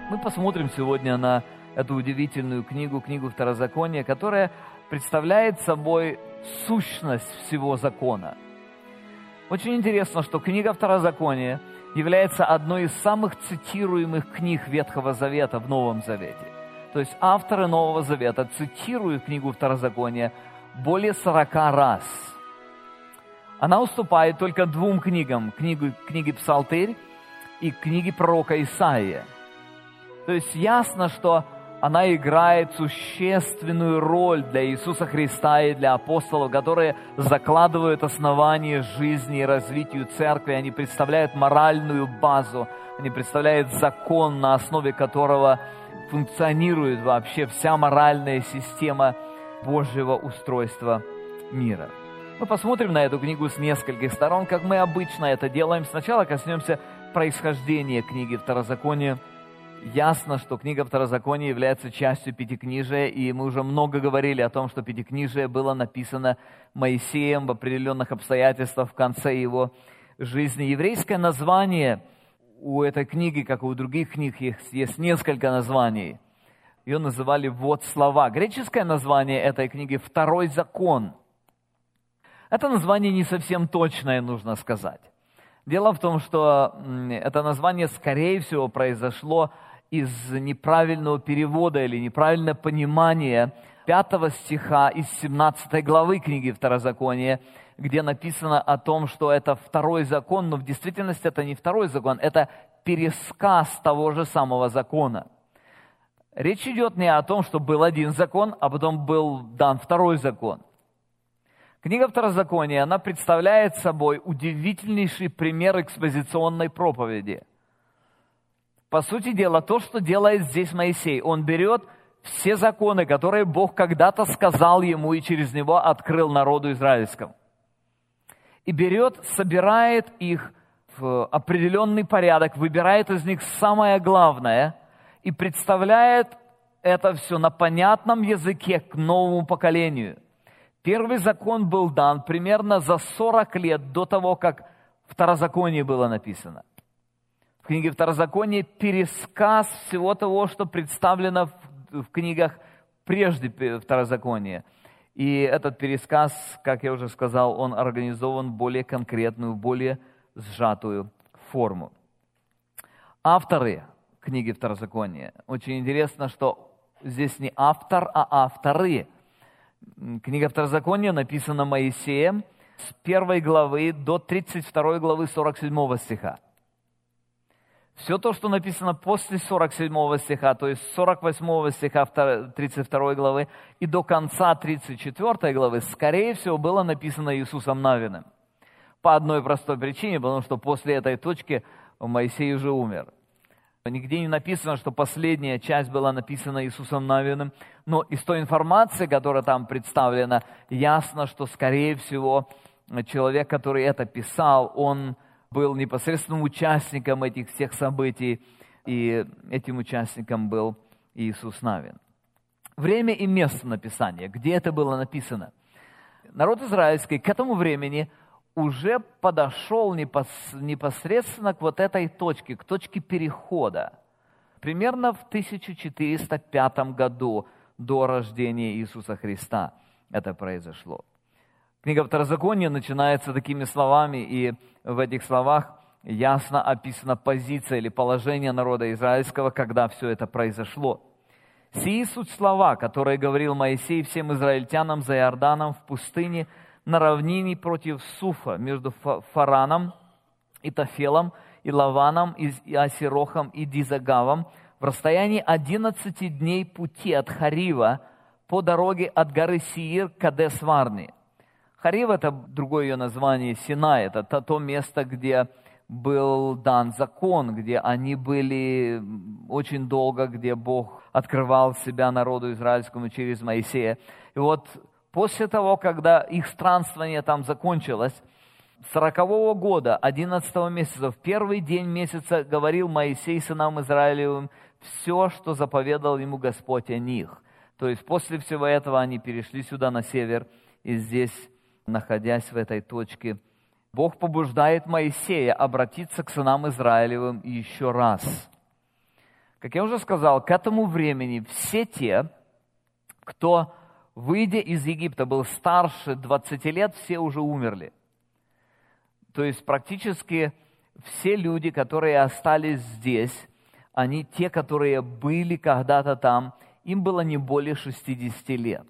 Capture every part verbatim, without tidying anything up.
Мы посмотрим сегодня на эту удивительную книгу, книгу Второзакония, которая представляет собой сущность всего закона. Очень интересно, что книга Второзакония является одной из самых цитируемых книг Ветхого Завета в Новом Завете. То есть авторы Нового Завета цитируют книгу Второзакония более сорока раз. Она уступает только двум книгам, книгу, книге Псалтырь и книге пророка Исаия. То есть ясно, что она играет существенную роль для Иисуса Христа и для апостолов, которые закладывают основание жизни и развитию церкви. Они представляют моральную базу, они представляют закон, на основе которого функционирует вообще вся моральная система Божьего устройства мира. Мы посмотрим на эту книгу с нескольких сторон, как мы обычно это делаем. Сначала коснемся происхождения книги Второзакония. Ясно, что книга Второзакония является частью Пятикнижия, и мы уже много говорили о том, что Пятикнижие было написано Моисеем в определенных обстоятельствах в конце его жизни. Еврейское название у этой книги, как и у других книг, есть несколько названий. Ее называли «Вот слова». Греческое название этой книги «Второй закон». Это название не совсем точное, нужно сказать. Дело в том, что это название, скорее всего, произошло из неправильного перевода или неправильного понимания пятого стиха из семнадцатой главы книги Второзакония, где написано о том, что это второй закон, но в действительности это не второй закон, это пересказ того же самого закона. Речь идет не о том, что был один закон, а потом был дан второй закон. Книга Второзакония, она представляет собой удивительнейший пример экспозиционной проповеди. По сути дела, то, что делает здесь Моисей, он берет все законы, которые Бог когда-то сказал ему и через него открыл народу израильскому, и берет, собирает их в определенный порядок, выбирает из них самое главное и представляет это все на понятном языке к новому поколению. Первый закон был дан примерно за сорок лет до того, как Второзаконие было написано. В книге Второзаконие пересказ всего того, что представлено в, в книгах прежде Второзакония. И этот пересказ, как я уже сказал, он организован в более конкретную, более сжатую форму. Авторы книги Второзакония. Очень интересно, что здесь не автор, а авторы. Книга Второзакония написана Моисеем с первой главы до тридцать второй главы сорок седьмого стиха. Все то, что написано после сорок седьмого стиха, то есть с сорок восьмого стиха тридцать второй главы и до конца тридцать четвёртой главы, скорее всего, было написано Иисусом Навиным. По одной простой причине, потому что после этой точки Моисей уже умер. Нигде не написано, что последняя часть была написана Иисусом Навиным, но из той информации, которая там представлена, ясно, что, скорее всего, человек, который это писал, он был непосредственным участником этих всех событий, и этим участником был Иисус Навин. Время и место написания, где это было написано. Народ израильский к этому времени уже подошел непосредственно к вот этой точке, к точке перехода. Примерно в тысяча четыреста пятом году до рождения Иисуса Христа это произошло. Книга Второзакония начинается такими словами, и в этих словах ясно описана позиция или положение народа израильского, когда все это произошло. «Сии суть слова, которые говорил Моисей всем израильтянам за Иорданом в пустыне, на равнине против Суфа, между Фараном и Тафелом, и Лаваном, и Асирохом, и Дизагавом, в расстоянии одиннадцати дней пути от Харива по дороге от горы Сиир к Кадес-Варне». Харив — это другое ее название, Синай, это то место, где был дан закон, где они были очень долго, где Бог открывал себя народу израильскому через Моисея. И вот после того, когда их странствование там закончилось, сорокового года, одиннадцатого месяца, в первый день месяца говорил Моисей сынам Израилевым все, что заповедал ему Господь о них. То есть после всего этого они перешли сюда на север, и здесь, находясь в этой точке, Бог побуждает Моисея обратиться к сынам Израилевым еще раз. Как я уже сказал, к этому времени все те, кто, выйдя из Египта, был старше двадцати лет, все уже умерли. То есть практически все люди, которые остались здесь, они те, которые были когда-то там, им было не более шестидесяти лет.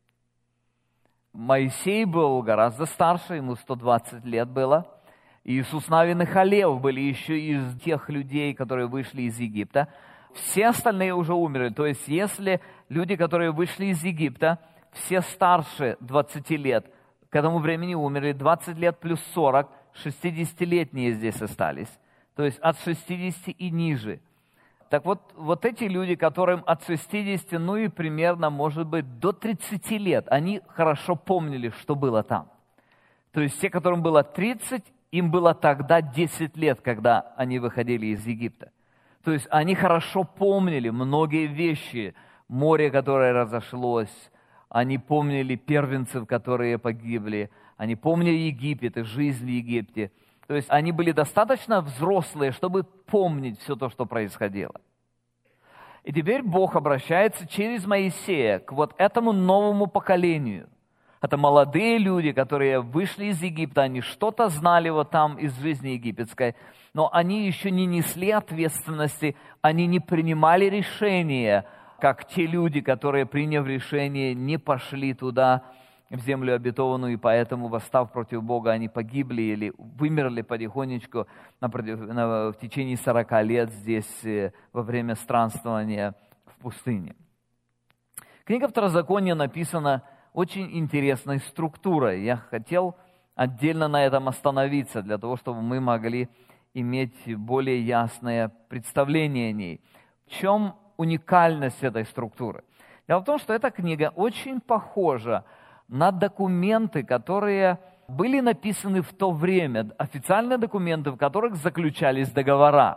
Моисей был гораздо старше, ему сто двадцать лет было. Иисус Навин и Халев были еще из тех людей, которые вышли из Египта. Все остальные уже умерли. То есть если люди, которые вышли из Египта, все старше двадцати лет, к этому времени умерли, двадцать лет плюс сорок, шестидесятилетние здесь остались. То есть от шестидесяти и ниже. Так вот, вот эти люди, которым от шестидесяти, ну и примерно, может быть, до тридцати лет, они хорошо помнили, что было там. То есть те, которым было тридцать, им было тогда десять лет, когда они выходили из Египта. То есть они хорошо помнили многие вещи, море, которое разошлось, они помнили первенцев, которые погибли, они помнили Египет и жизнь в Египте. То есть они были достаточно взрослые, чтобы помнить все то, что происходило. И теперь Бог обращается через Моисея к вот этому новому поколению. Это молодые люди, которые вышли из Египта, они что-то знали вот там из жизни египетской, но они еще не несли ответственности, они не принимали решения, как те люди, которые, приняв решение, не пошли туда, в землю обетованную, и поэтому, восстав против Бога, они погибли или вымерли потихонечку на, на, в течение сорока лет здесь во время странствования в пустыне. Книга Второзакония написана очень интересной структурой. Я хотел отдельно на этом остановиться, для того, чтобы мы могли иметь более ясное представление о ней. В чем уникальность этой структуры? Дело в том, что эта книга очень похожа на документы, которые были написаны в то время, официальные документы, в которых заключались договора.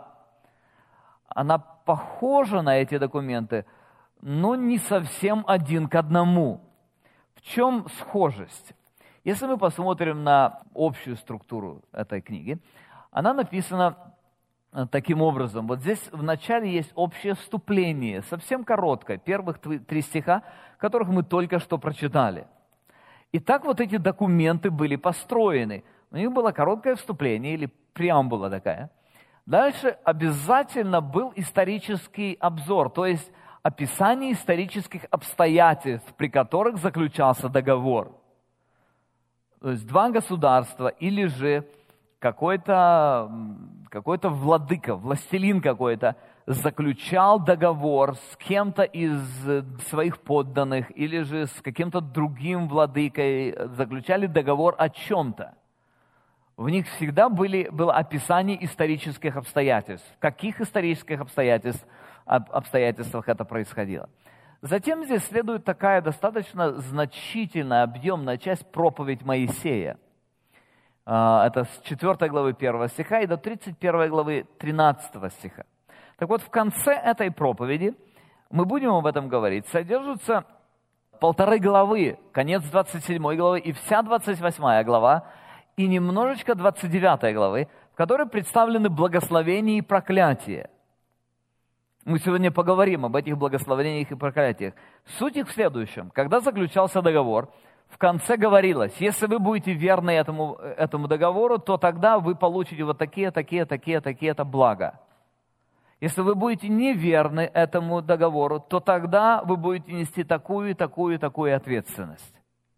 Она похожа на эти документы, но не совсем один к одному. В чем схожесть? Если мы посмотрим на общую структуру этой книги, она написана таким образом. Вот здесь в начале есть общее вступление, совсем короткое, первых три стиха, которых мы только что прочитали. И так вот эти документы были построены. У них было короткое вступление или преамбула такая. Дальше обязательно был исторический обзор, то есть описание исторических обстоятельств, при которых заключался договор. То есть два государства или же какой-то, какой-то владыка, властелин какой-то заключал договор с кем-то из своих подданных или же с каким-то другим владыкой, заключали договор о чем-то. В них всегда были, было описание исторических обстоятельств. В каких исторических обстоятельств, обстоятельствах это происходило. Затем здесь следует такая достаточно значительная, объемная часть проповедь Моисея. Это с четвёртой главы первого стиха и до тридцать первой главы тринадцатого стиха. Так вот, в конце этой проповеди, мы будем об этом говорить, содержатся полторы главы, конец двадцать седьмой главы и вся двадцать восьмая глава, и немножечко двадцать девятой главы, в которой представлены благословения и проклятия. Мы сегодня поговорим об этих благословениях и проклятиях. Суть их в следующем. Когда заключался договор, в конце говорилось, если вы будете верны этому, этому договору, то тогда вы получите вот такие, такие, такие, такие-то блага. Если вы будете неверны этому договору, то тогда вы будете нести такую, такую, такую ответственность.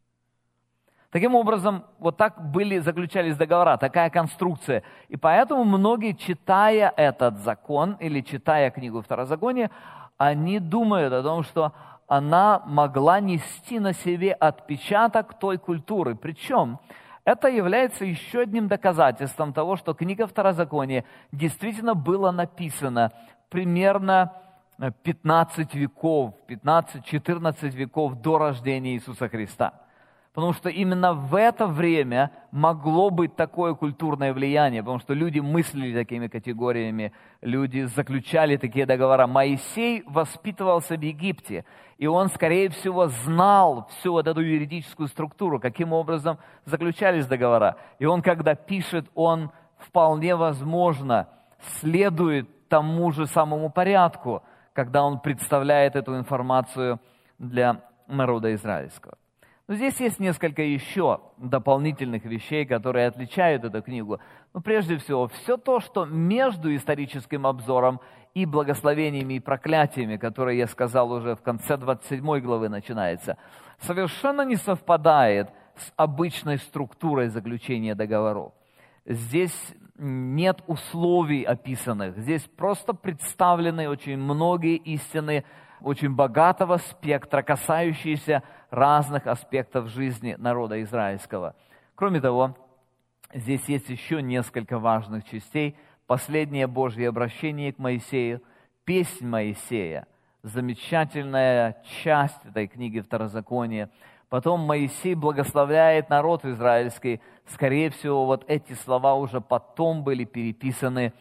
Таким образом, вот так были, заключались договора, такая конструкция. И поэтому многие, читая этот закон или читая книгу Второзакония, они думают о том, что она могла нести на себе отпечаток той культуры. Причем это является еще одним доказательством того, что книга Второзакония действительно была написана примерно пятнадцать веков, пятнадцать-четырнадцать веков до рождения Иисуса Христа. Потому что именно в это время могло быть такое культурное влияние, потому что люди мыслили такими категориями, люди заключали такие договора. Моисей воспитывался в Египте, и он, скорее всего, знал всю вот эту юридическую структуру, каким образом заключались договора. И он, когда пишет, он вполне возможно следует тому же самому порядку, когда он представляет эту информацию для народа израильского. Но здесь есть несколько еще дополнительных вещей, которые отличают эту книгу. Но прежде всего, все то, что между историческим обзором и благословениями и проклятиями, которые я сказал уже в конце двадцать седьмой главы начинается, совершенно не совпадает с обычной структурой заключения договоров. Здесь нет условий описанных, здесь просто представлены очень многие истины очень богатого спектра, касающиеся разных аспектов жизни народа израильского. Кроме того, здесь есть еще несколько важных частей. Последнее Божье обращение к Моисею, песнь Моисея, замечательная часть этой книги Второзакония. Потом Моисей благословляет народ израильский. Скорее всего, вот эти слова уже потом были переписаны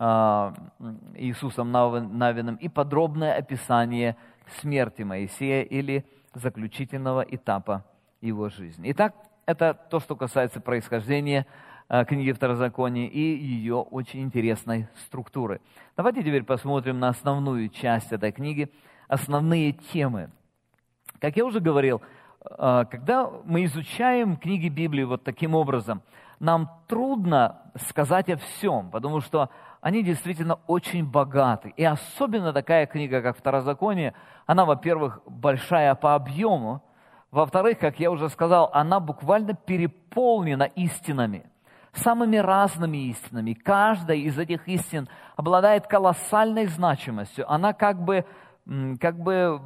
Иисусом Навиным, и подробное описание смерти Моисея или заключительного этапа его жизни. Итак, это то, что касается происхождения книги Второзакония и ее очень интересной структуры. Давайте теперь посмотрим на основную часть этой книги, основные темы. Как я уже говорил, когда мы изучаем книги Библии вот таким образом, нам трудно сказать о всем, потому что они действительно очень богаты. И особенно такая книга, как Второзаконие, она, во-первых, большая по объему, во-вторых, как я уже сказал, она буквально переполнена истинами, самыми разными истинами. Каждая из этих истин обладает колоссальной значимостью. Она как бы, как бы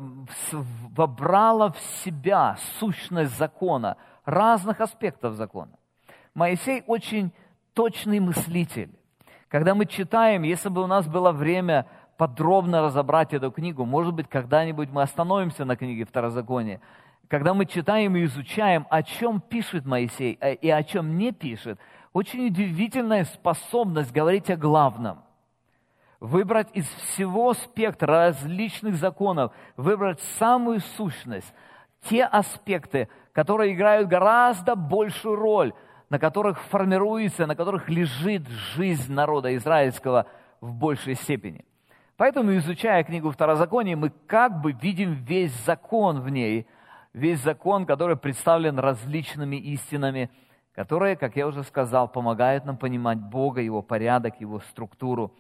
вобрала в себя сущность закона, разных аспектов закона. Моисей очень точный мыслитель. Когда мы читаем, если бы у нас было время подробно разобрать эту книгу, может быть, когда-нибудь мы остановимся на книге Второзакония. Когда мы читаем и изучаем, о чем пишет Моисей и о чем не пишет, очень удивительная способность говорить о главном. Выбрать из всего спектра различных законов, выбрать самую сущность, те аспекты, которые играют гораздо большую роль, на которых формируется, на которых лежит жизнь народа израильского в большей степени. Поэтому, изучая книгу Второзакония, мы как бы видим весь закон в ней, весь закон, который представлен различными истинами, которые, как я уже сказал, помогают нам понимать Бога, Его порядок, Его структуру.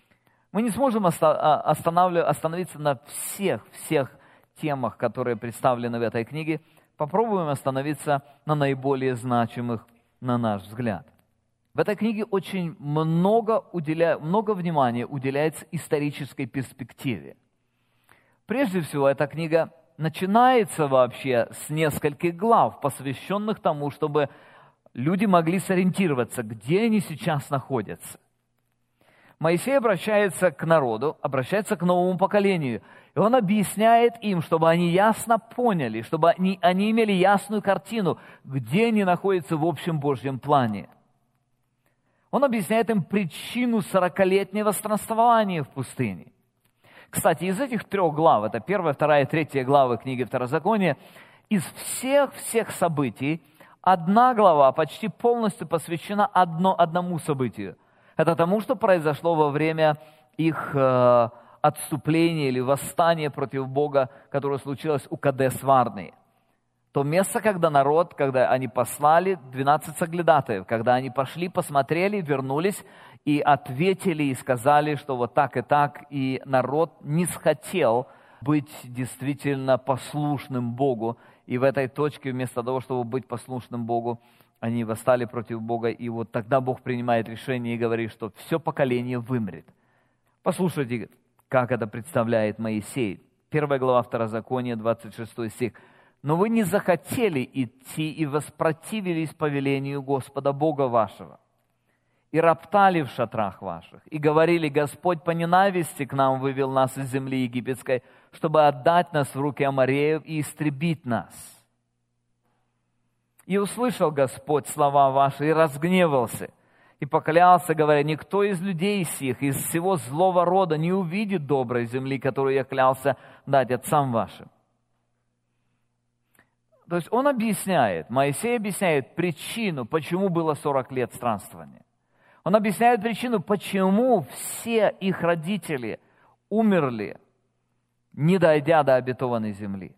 Мы не сможем остановиться на всех, всех темах, которые представлены в этой книге. Попробуем остановиться на наиболее значимых, на наш взгляд. В этой книге очень много, уделя... много внимания уделяется исторической перспективе. Прежде всего, эта книга начинается вообще с нескольких глав, посвященных тому, чтобы люди могли сориентироваться, где они сейчас находятся. Моисей обращается к народу, обращается к новому поколению, и он объясняет им, чтобы они ясно поняли, чтобы они, они имели ясную картину, где они находятся в общем Божьем плане. Он объясняет им причину сорокалетнего странствования в пустыне. Кстати, из этих трех глав, это первая, вторая и третья главы книги Второзакония, из всех-всех событий одна глава почти полностью посвящена одно, одному событию. Это тому, что произошло во время их э, отступления или восстания против Бога, которое случилось у Кадес-Варны. То место, когда народ, когда они послали двенадцать соглядатаев, когда они пошли, посмотрели, вернулись и ответили, и сказали, что вот так и так, и народ не захотел быть действительно послушным Богу. И в этой точке, вместо того, чтобы быть послушным Богу, они восстали против Бога, и вот тогда Бог принимает решение и говорит, что все поколение вымрет. Послушайте, как это представляет Моисей. Первая глава Второзакония, двадцать шестой стих. «Но вы не захотели идти и воспротивились повелению Господа Бога вашего, и роптали в шатрах ваших, и говорили, Господь по ненависти к нам вывел нас из земли египетской, чтобы отдать нас в руки амореев и истребить нас. И услышал Господь слова ваши, и разгневался, и поклялся, говоря, никто из людей сих, из всего злого рода не увидит доброй земли, которую я клялся дать отцам вашим». То есть он объясняет, Моисей объясняет причину, почему было сорок лет странствования. Он объясняет причину, почему все их родители умерли не дойдя до обетованной земли.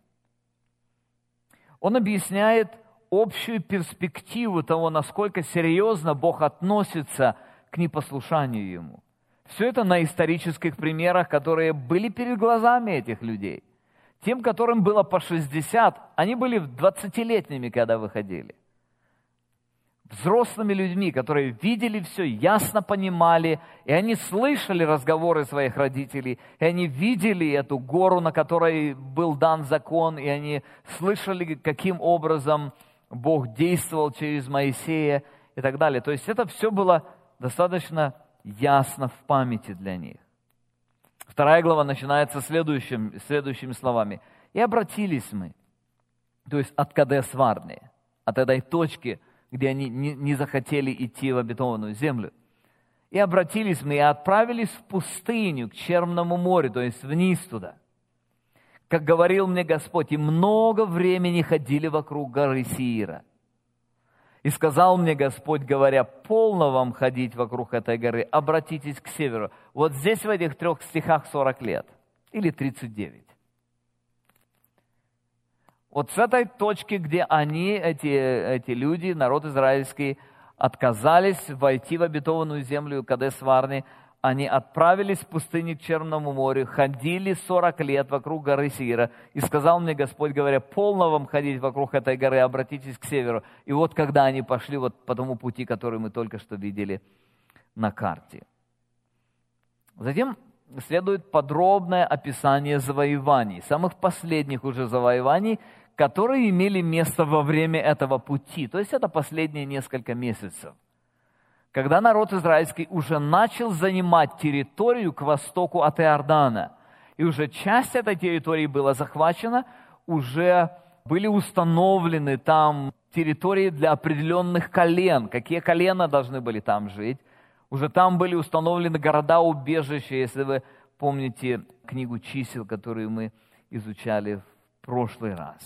Он объясняет общую перспективу того, насколько серьезно Бог относится к непослушанию Ему. Все это на исторических примерах, которые были перед глазами этих людей. Тем, которым было по шестьдесят, они были двадцатилетними, когда выходили. Взрослыми людьми, которые видели все, ясно понимали, и они слышали разговоры своих родителей, и они видели эту гору, на которой был дан закон, и они слышали, каким образом Бог действовал через Моисея и так далее. То есть это все было достаточно ясно в памяти для них. Вторая глава начинается следующим, следующими словами. «И обратились мы», то есть от Кадес-Варны, от этой точки, где они не, не захотели идти в обетованную землю. «И обратились мы и отправились в пустыню, к Черному морю», то есть вниз туда. «Как говорил мне Господь, и много времени ходили вокруг горы Сиира. И сказал мне Господь, говоря, полно вам ходить вокруг этой горы, обратитесь к северу». Вот здесь в этих трех стихах сорок лет, или тридцать девять. Вот с этой точки, где они, эти, эти люди, народ израильский, отказались войти в обетованную землю Кадес-Варны, они отправились в пустыню к Черному морю, ходили сорок лет вокруг горы Сиира. И сказал мне Господь, говоря, полно вам ходить вокруг этой горы, обратитесь к северу. И вот когда они пошли вот по тому пути, который мы только что видели на карте. Затем следует подробное описание завоеваний, самых последних уже завоеваний, которые имели место во время этого пути. То есть это последние несколько месяцев, когда народ израильский уже начал занимать территорию к востоку от Иордана. И уже часть этой территории была захвачена, уже были установлены там территории для определенных колен. Какие колена должны были там жить? Уже там были установлены города-убежища, если вы помните книгу чисел, которую мы изучали в прошлый раз.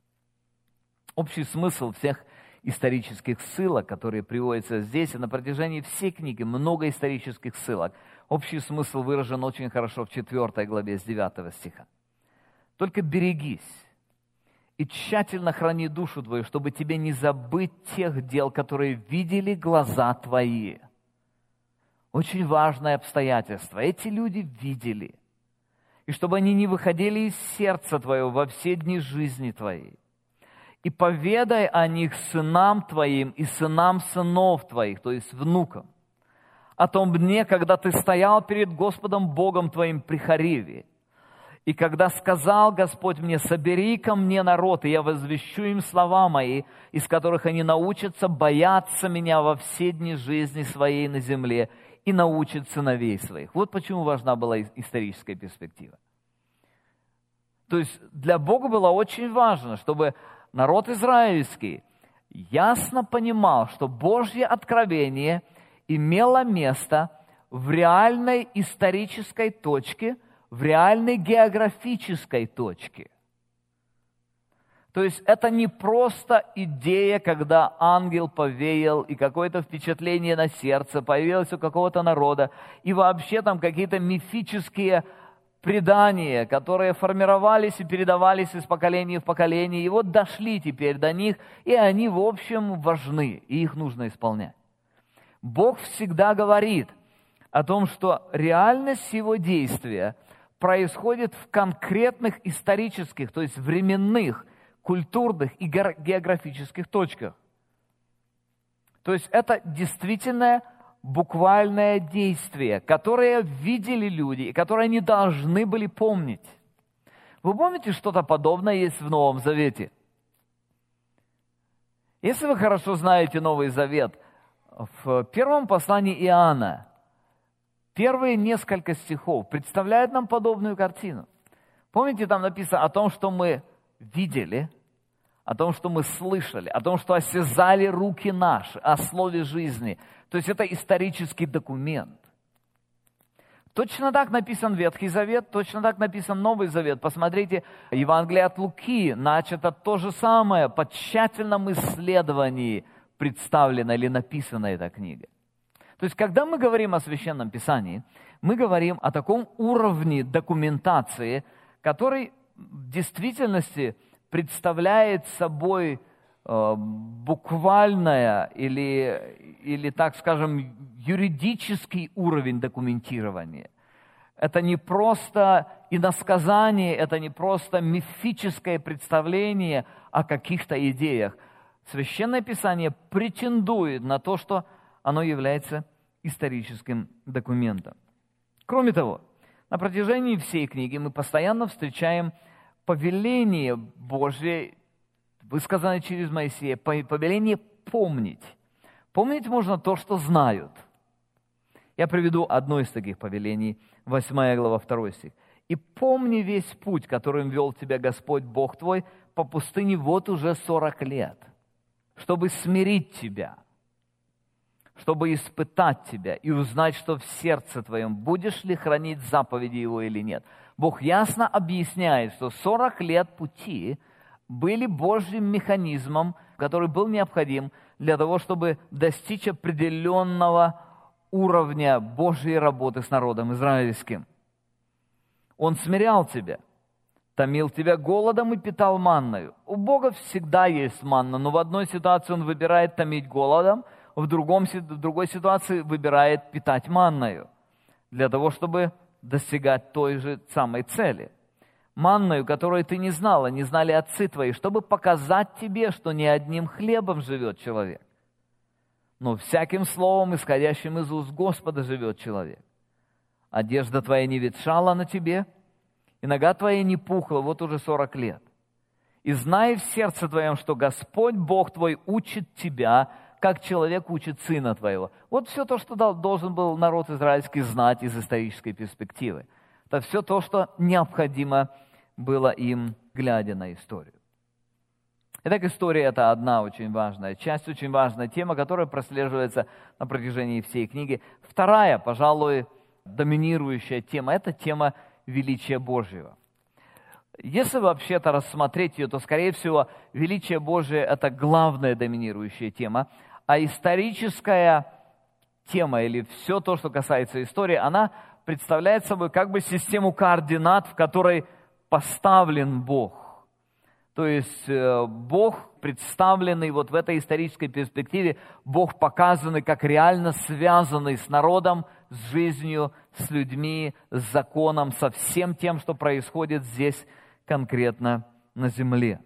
Общий смысл всех исторических ссылок, которые приводятся здесь, и на протяжении всей книги много исторических ссылок. Общий смысл выражен очень хорошо в четвёртой главе с девятого стиха. «Только берегись и тщательно храни душу твою, чтобы тебе не забыть тех дел, которые видели глаза твои». Очень важное обстоятельство. Эти люди видели. И чтобы они не выходили из сердца твоего во все дни жизни твоей. И поведай о них сынам твоим и сынам сынов твоих, то есть внукам, о том дне, когда ты стоял перед Господом Богом твоим при Хориве. И когда сказал Господь мне, собери ко мне народ, и я возвещу им слова мои, из которых они научатся бояться меня во все дни жизни своей на земле, и научат сыновей своих. Вот почему важна была историческая перспектива. То есть для Бога было очень важно, чтобы народ израильский ясно понимал, что Божье откровение имело место в реальной исторической точке, в реальной географической точке. То есть это не просто идея, когда ангел повеял, и какое-то впечатление на сердце появилось у какого-то народа, и вообще там какие-то мифические предания, которые формировались и передавались из поколения в поколение, и вот дошли теперь до них, и они, в общем, важны, и их нужно исполнять. Бог всегда говорит о том, что реальность Его действия происходит в конкретных исторических, то есть временных, культурных и географических точках. То есть это действительно буквальное действие, которое видели люди, и которое они должны были помнить. Вы помните, что-то подобное есть в Новом Завете? Если вы хорошо знаете Новый Завет, в первом послании Иоанна первые несколько стихов представляют нам подобную картину. Помните, там написано о том, что мы видели, о том, что мы слышали, о том, что осязали руки наши, о слове жизни. То есть это исторический документ. Точно так написан Ветхий Завет, точно так написан Новый Завет. Посмотрите, Евангелие от Луки начато то же самое, по тщательном исследовании представлена или написана эта книга. То есть, когда мы говорим о Священном Писании, мы говорим о таком уровне документации, который в действительности представляет собой э, буквальное или, или, так скажем, юридический уровень документирования. Это не просто иносказание, это не просто мифическое представление о каких-то идеях. Священное Писание претендует на то, что оно является историческим документом. Кроме того, на протяжении всей книги мы постоянно встречаем повеление Божье, высказанное через Моисея, повеление помнить. Помнить можно то, что знают. Я приведу одно из таких повелений, восьмая глава, второй стих. «И помни весь путь, которым вел тебя Господь Бог твой по пустыне вот уже сорок лет, чтобы смирить тебя, чтобы испытать тебя и узнать, что в сердце твоем, будешь ли хранить заповеди Его или нет». Бог ясно объясняет, что сорок лет пути были Божьим механизмом, который был необходим для того, чтобы достичь определенного уровня Божьей работы с народом израильским. Он смирял тебя, томил тебя голодом и питал манною. У Бога всегда есть манна, но в одной ситуации Он выбирает томить голодом, в, другом, в другой ситуации выбирает питать манною, для того, чтобы достигать той же самой цели. Манною, которую ты не знала, не знали отцы твои, чтобы показать тебе, что не одним хлебом живет человек, но всяким словом, исходящим из уст Господа, живет человек. Одежда твоя не ветшала на тебе, и нога твоя не пухла вот уже сорок лет. И знай в сердце твоем, что Господь Бог твой учит тебя, как человек учит сына твоего». Вот все то, что должен был народ израильский знать из исторической перспективы. Это все то, что необходимо было им, глядя на историю. Итак, история – это одна очень важная часть, очень важная тема, которая прослеживается на протяжении всей книги. Вторая, пожалуй, доминирующая тема – это тема величия Божьего. Если вообще-то рассмотреть ее, то, скорее всего, величие Божие – это главная доминирующая тема, а историческая тема или все то, что касается истории, она представляет собой как бы систему координат, в которой поставлен Бог. То есть Бог, представленный вот в этой исторической перспективе, Бог показанный как реально связанный с народом, с жизнью, с людьми, с законом, со всем тем, что происходит здесь конкретно на земле.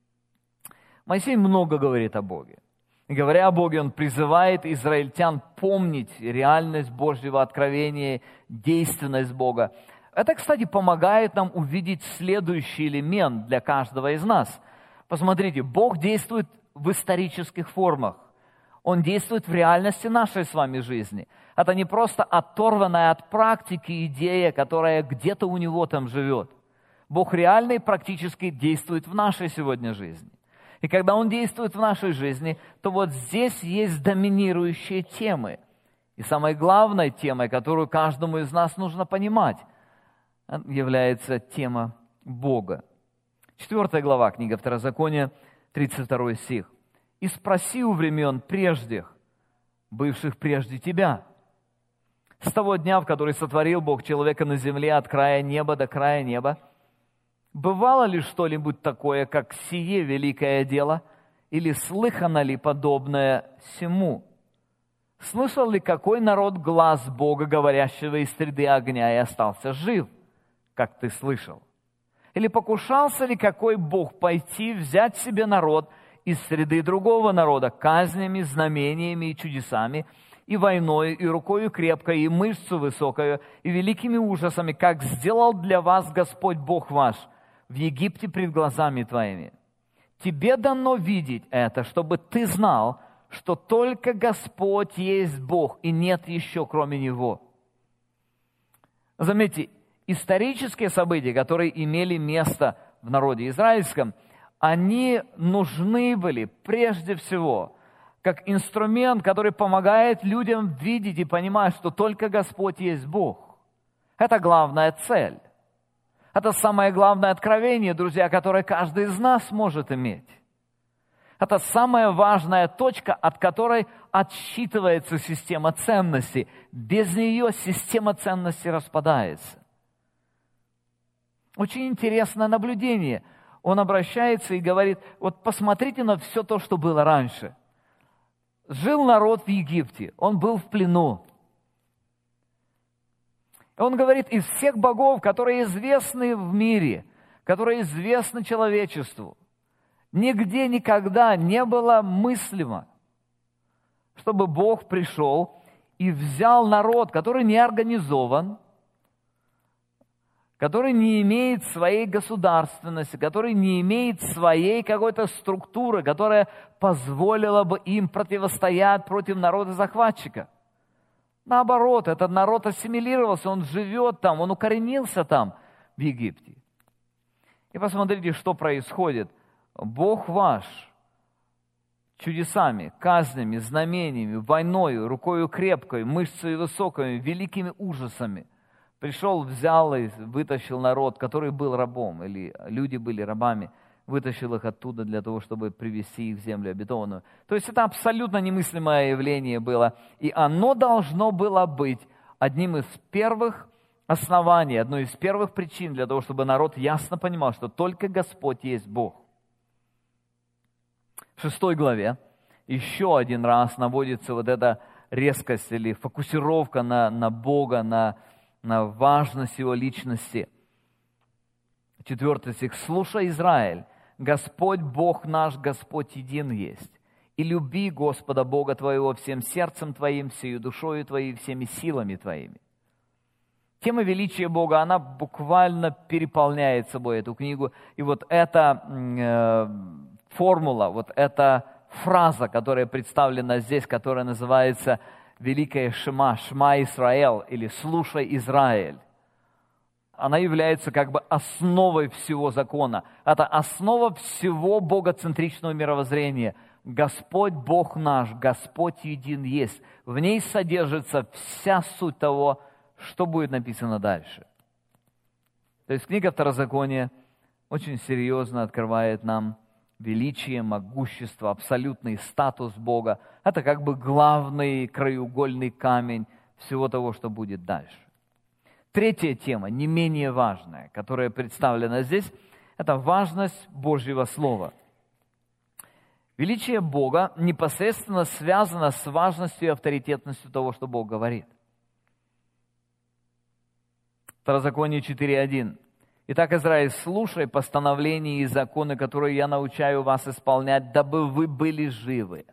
Моисей много говорит о Боге. И говоря о Боге, он призывает израильтян помнить реальность Божьего откровения, действенность Бога. Это, кстати, помогает нам увидеть следующий элемент для каждого из нас. Посмотрите, Бог действует в исторических формах. Он действует в реальности нашей с вами жизни. Это не просто оторванная от практики идея, которая где-то у Него там живет. Бог реально и практически действует в нашей сегодня жизни. И когда Он действует в нашей жизни, то вот здесь есть доминирующие темы. И самой главной темой, которую каждому из нас нужно понимать, является тема Бога. Четвертая глава, книга Второзакония, тридцать второй стих. «И спроси у времен прежних, бывших прежде тебя, с того дня, в который сотворил Бог человека на земле от края неба до края неба, бывало ли что-нибудь такое, как сие великое дело, или слыхано ли подобное сему? Слышал ли какой народ глас Бога, говорящего из среды огня, и остался жив, как ты слышал? Или покушался ли какой Бог пойти взять себе народ из среды другого народа казнями, знамениями и чудесами, и войною, и рукою крепкой, и мышцу высокою, и великими ужасами, как сделал для вас Господь Бог ваш в Египте пред глазами твоими? Тебе дано видеть это, чтобы ты знал, что только Господь есть Бог, и нет еще кроме Него». Заметьте, исторические события, которые имели место в народе израильском, они нужны были прежде всего как инструмент, который помогает людям видеть и понимать, что только Господь есть Бог. Это главная цель. Это самое главное откровение, друзья, которое каждый из нас может иметь. Это самая важная точка, от которой отсчитывается система ценностей. Без нее система ценностей распадается. Очень интересное наблюдение. Он обращается и говорит, вот посмотрите на все то, что было раньше. Жил народ в Египте, он был в плену. Он говорит, из всех богов, которые известны в мире, которые известны человечеству, нигде никогда не было мыслимо, чтобы Бог пришел и взял народ, который не организован, который не имеет своей государственности, который не имеет своей какой-то структуры, которая позволила бы им противостоять против народа-захватчика. Наоборот, этот народ ассимилировался, он живет там, он укоренился там, в Египте. И посмотрите, что происходит. Бог ваш чудесами, казнями, знамениями, войною, рукою крепкой, мышцей высокой, великими ужасами пришел, взял и вытащил народ, который был рабом, или люди были рабами, вытащил их оттуда для того, чтобы привести их в землю обетованную. То есть это абсолютно немыслимое явление было, и оно должно было быть одним из первых оснований, одной из первых причин для того, чтобы народ ясно понимал, что только Господь есть Бог. В шестой главе еще один раз наводится вот эта резкость или фокусировка на, на Бога, на, на важность Его личности. Четвертый стих. «Слушай, Израиль, Господь Бог наш, Господь един есть. И люби Господа Бога твоего всем сердцем твоим, всею душою твоей, всеми силами твоими». Тема величия Бога, она буквально переполняет собой эту книгу. И вот эта э, формула, вот эта фраза, которая представлена здесь, которая называется «Великое Шма», «Шма Исраэль» или «Слушай, Израиль», она является как бы основой всего закона. Это основа всего богоцентричного мировоззрения. Господь Бог наш, Господь един есть. В ней содержится вся суть того, что будет написано дальше. То есть книга Второзакония очень серьезно открывает нам величие, могущество, абсолютный статус Бога. Это как бы главный краеугольный камень всего того, что будет дальше. Третья тема, не менее важная, которая представлена здесь, это важность Божьего Слова. Величие Бога непосредственно связано с важностью и авторитетностью того, что Бог говорит. Второзаконие четыре один. «Итак, Израиль, слушай постановления и законы, которые я научаю вас исполнять, дабы вы были живы.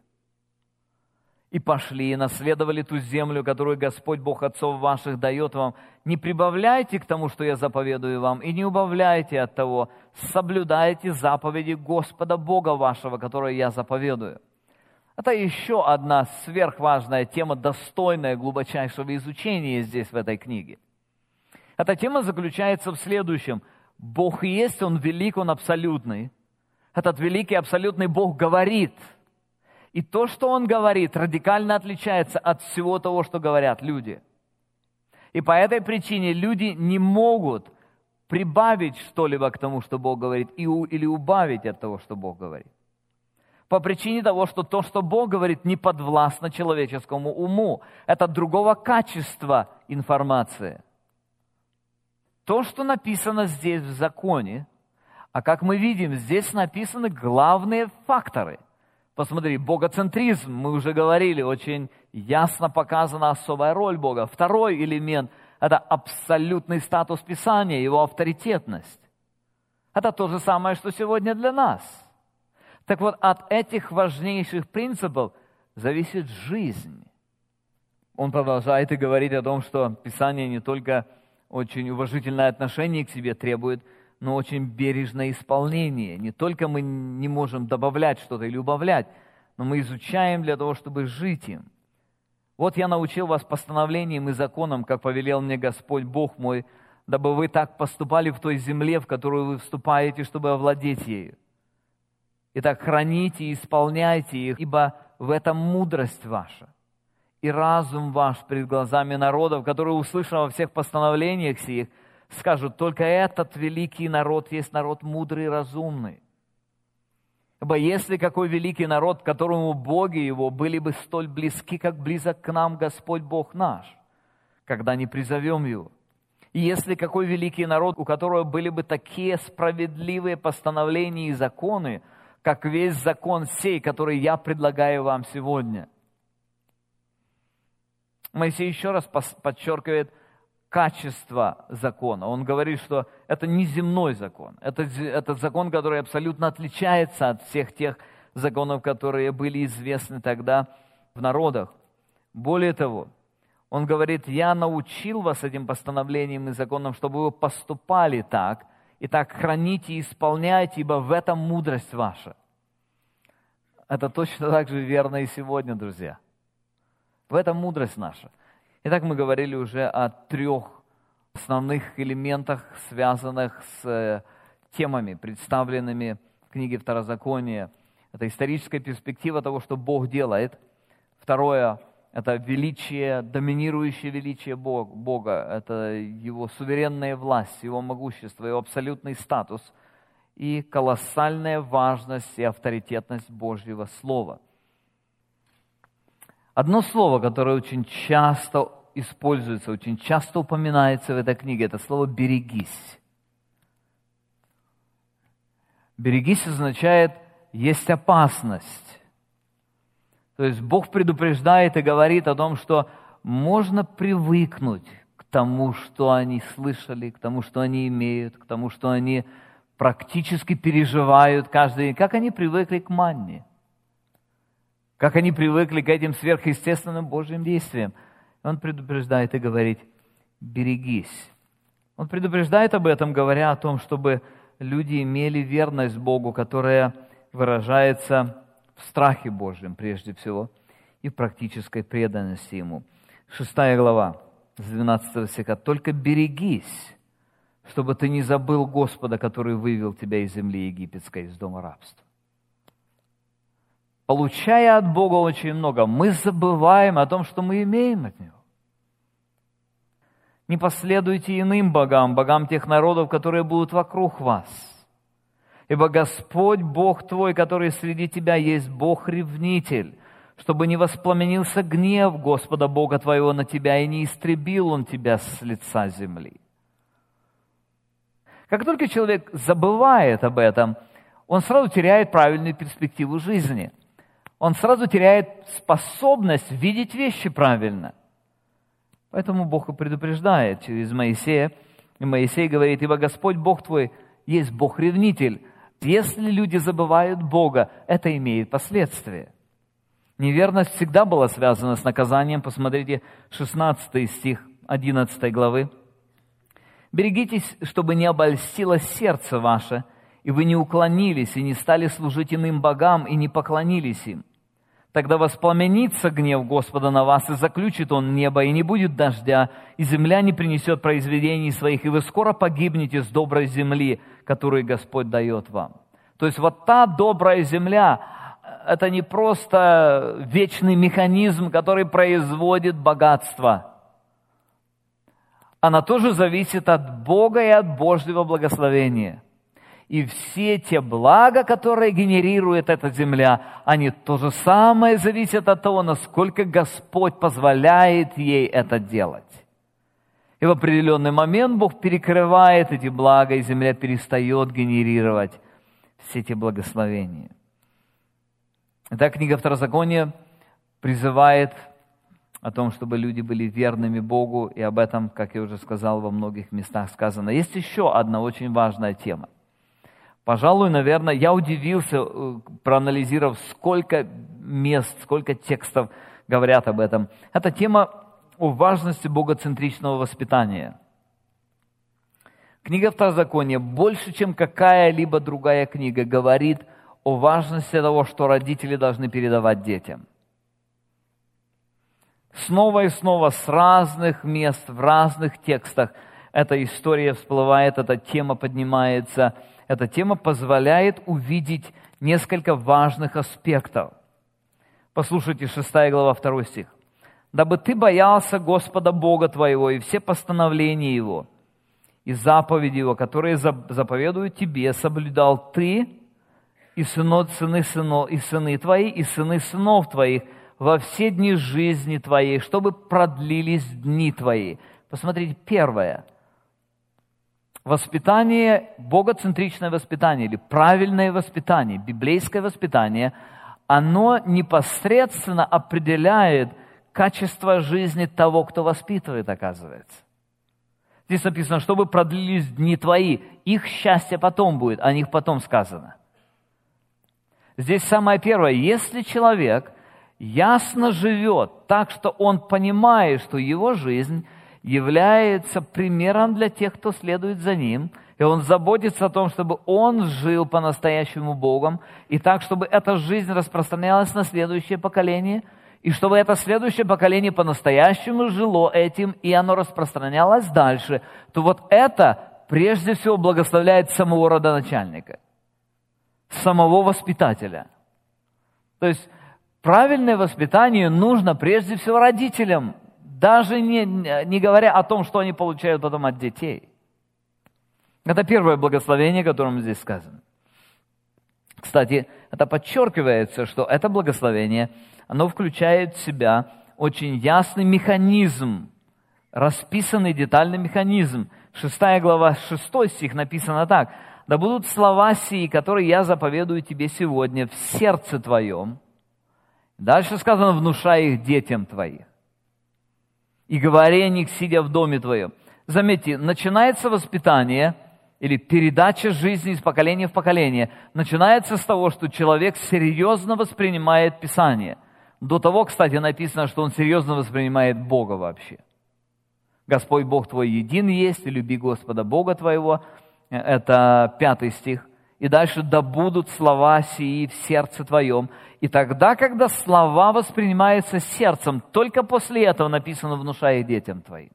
И пошли, и наследовали ту землю, которую Господь Бог отцов ваших дает вам. Не прибавляйте к тому, что я заповедую вам, и не убавляйте от того. Соблюдайте заповеди Господа Бога вашего, которые я заповедую». Это еще одна сверхважная тема, достойная глубочайшего изучения здесь, в этой книге. Эта тема заключается в следующем. Бог есть, Он велик, Он абсолютный. Этот великий абсолютный Бог говорит. И то, что Он говорит, радикально отличается от всего того, что говорят люди. И по этой причине люди не могут прибавить что-либо к тому, что Бог говорит, или убавить от того, что Бог говорит. По причине того, что то, что Бог говорит, не подвластно человеческому уму. Это другого качества информация. То, что написано здесь в законе, а как мы видим, здесь написаны главные факторы. Посмотри, богоцентризм, мы уже говорили, очень ясно показана особая роль Бога. Второй элемент – это абсолютный статус Писания, его авторитетность. Это то же самое, что сегодня для нас. Так вот, от этих важнейших принципов зависит жизнь. Он продолжает и говорит о том, что Писание не только очень уважительное отношение к себе требует, но очень бережное исполнение. Не только мы не можем добавлять что-то или убавлять, но мы изучаем для того, чтобы жить им. «Вот я научил вас постановлениям и законам, как повелел мне Господь Бог мой, дабы вы так поступали в той земле, в которую вы вступаете, чтобы овладеть ею. Итак, храните и исполняйте их, ибо в этом мудрость ваша и разум ваш пред глазами народов, которые, услышав о всех постановлениях сих, скажут, только этот великий народ есть народ мудрый и разумный. Ибо если какой великий народ, которому боги его были бы столь близки, как близок к нам Господь Бог наш, когда не призовем его. И если какой великий народ, у которого были бы такие справедливые постановления и законы, как весь закон сей, который я предлагаю вам сегодня. Моисей еще раз подчеркивает качество закона. Он говорит, что это не земной закон. Это, это закон, который абсолютно отличается от всех тех законов, которые были известны тогда в народах. Более того, он говорит, я научил вас этим постановлениям и законам, чтобы вы поступали так, и так храните и исполняйте, ибо в этом мудрость ваша. Это точно так же верно и сегодня, друзья. В этом мудрость наша. Итак, мы говорили уже о трех основных элементах, связанных с темами, представленными в книге Второзакония. Это историческая перспектива того, что Бог делает. Второе – это величие, доминирующее величие Бога. Это Его суверенная власть, Его могущество, Его абсолютный статус и колоссальная важность и авторитетность Божьего Слова. Одно слово, которое очень часто используется, очень часто упоминается в этой книге, это слово «берегись». «Берегись» означает «есть опасность». То есть Бог предупреждает и говорит о том, что можно привыкнуть к тому, что они слышали, к тому, что они имеют, к тому, что они практически переживают каждый день, как они привыкли к манне. Как они привыкли к этим сверхъестественным Божьим действиям. Он предупреждает и говорит, берегись. Он предупреждает об этом, говоря о том, чтобы люди имели верность Богу, которая выражается в страхе Божьем прежде всего и в практической преданности Ему. Шестая глава, с двенадцатого стиха. «Только берегись, чтобы ты не забыл Господа, который вывел тебя из земли египетской, из дома рабства». Получая от Бога очень много, мы забываем о том, что мы имеем от Него. Не последуйте иным богам, богам тех народов, которые будут вокруг вас. Ибо Господь, Бог твой, который среди тебя есть Бог-ревнитель, чтобы не воспламенился гнев Господа Бога твоего на тебя, и не истребил Он тебя с лица земли. Как только человек забывает об этом, он сразу теряет правильную перспективу жизни. Он сразу теряет способность видеть вещи правильно. Поэтому Бог и предупреждает через Моисея. И Моисей говорит, ибо Господь Бог твой есть Бог-ревнитель. Если люди забывают Бога, это имеет последствия. Неверность всегда была связана с наказанием. Посмотрите, шестнадцатый стих одиннадцатой главы. «Берегитесь, чтобы не обольстило сердце ваше, и вы не уклонились, и не стали служить иным богам, и не поклонились им. Тогда воспламенится гнев Господа на вас, и заключит Он небо, и не будет дождя, и земля не принесет произведений своих, и вы скоро погибнете с доброй земли, которую Господь дает вам». То есть вот та добрая земля, это не просто вечный механизм, который производит богатство. Она тоже зависит от Бога и от Божьего благословения. И все те блага, которые генерирует эта земля, они то же самое зависят от того, насколько Господь позволяет ей это делать. И в определенный момент Бог перекрывает эти блага, и земля перестает генерировать все эти благословения. Итак, книга Второзакония призывает о том, чтобы люди были верными Богу, и об этом, как я уже сказал, во многих местах сказано. Есть еще одна очень важная тема. Пожалуй, наверное, я удивился, проанализировав, сколько мест, сколько текстов говорят об этом. Это тема о важности богоцентричного воспитания. Книга Второзакония больше, чем какая-либо другая книга, говорит о важности того, что родители должны передавать детям. Снова и снова с разных мест, в разных текстах эта история всплывает, эта тема поднимается. Эта тема позволяет увидеть несколько важных аспектов. Послушайте, шестая глава, второй стих. «Дабы ты боялся Господа Бога твоего и все постановления Его, и заповеди Его, которые заповедуют тебе, соблюдал ты и сыны, сыны, сыно, и сыны твои, и сыны сынов твоих во все дни жизни твоей, чтобы продлились дни твои». Посмотрите, первое. Воспитание, богоцентричное воспитание или правильное воспитание, библейское воспитание, оно непосредственно определяет качество жизни того, кто воспитывает, оказывается. Здесь написано, чтобы продлились дни твои, их счастье потом будет, о них потом сказано. Здесь самое первое, если человек ясно живет так, что он понимает, что его жизнь является примером для тех, кто следует за ним, и он заботится о том, чтобы он жил по-настоящему Богом, и так, чтобы эта жизнь распространялась на следующее поколение, и чтобы это следующее поколение по-настоящему жило этим, и оно распространялось дальше, то вот это прежде всего благословляет самого родоначальника, самого воспитателя. То есть правильное воспитание нужно прежде всего родителям, даже не, не говоря о том, что они получают потом от детей. Это первое благословение, о котором здесь сказано. Кстати, это подчеркивается, что это благословение, оно включает в себя очень ясный механизм, расписанный детальный механизм. Шестая глава, шестой стих написано так. «Да будут слова сии, которые я заповедую тебе сегодня в сердце твоем». Дальше сказано, внушай их детям твоим. И говори о них, сидя в доме твоем. Заметьте, начинается воспитание или передача жизни из поколения в поколение. Начинается с того, что человек серьезно воспринимает Писание. До того, кстати, написано, что он серьезно воспринимает Бога вообще. Господь Бог твой един есть, и люби Господа Бога твоего. Это пятый стих. И дальше, да будут слова сии в сердце твоем. И тогда, когда слова воспринимаются сердцем, только после этого написано, внушай их детям твоим.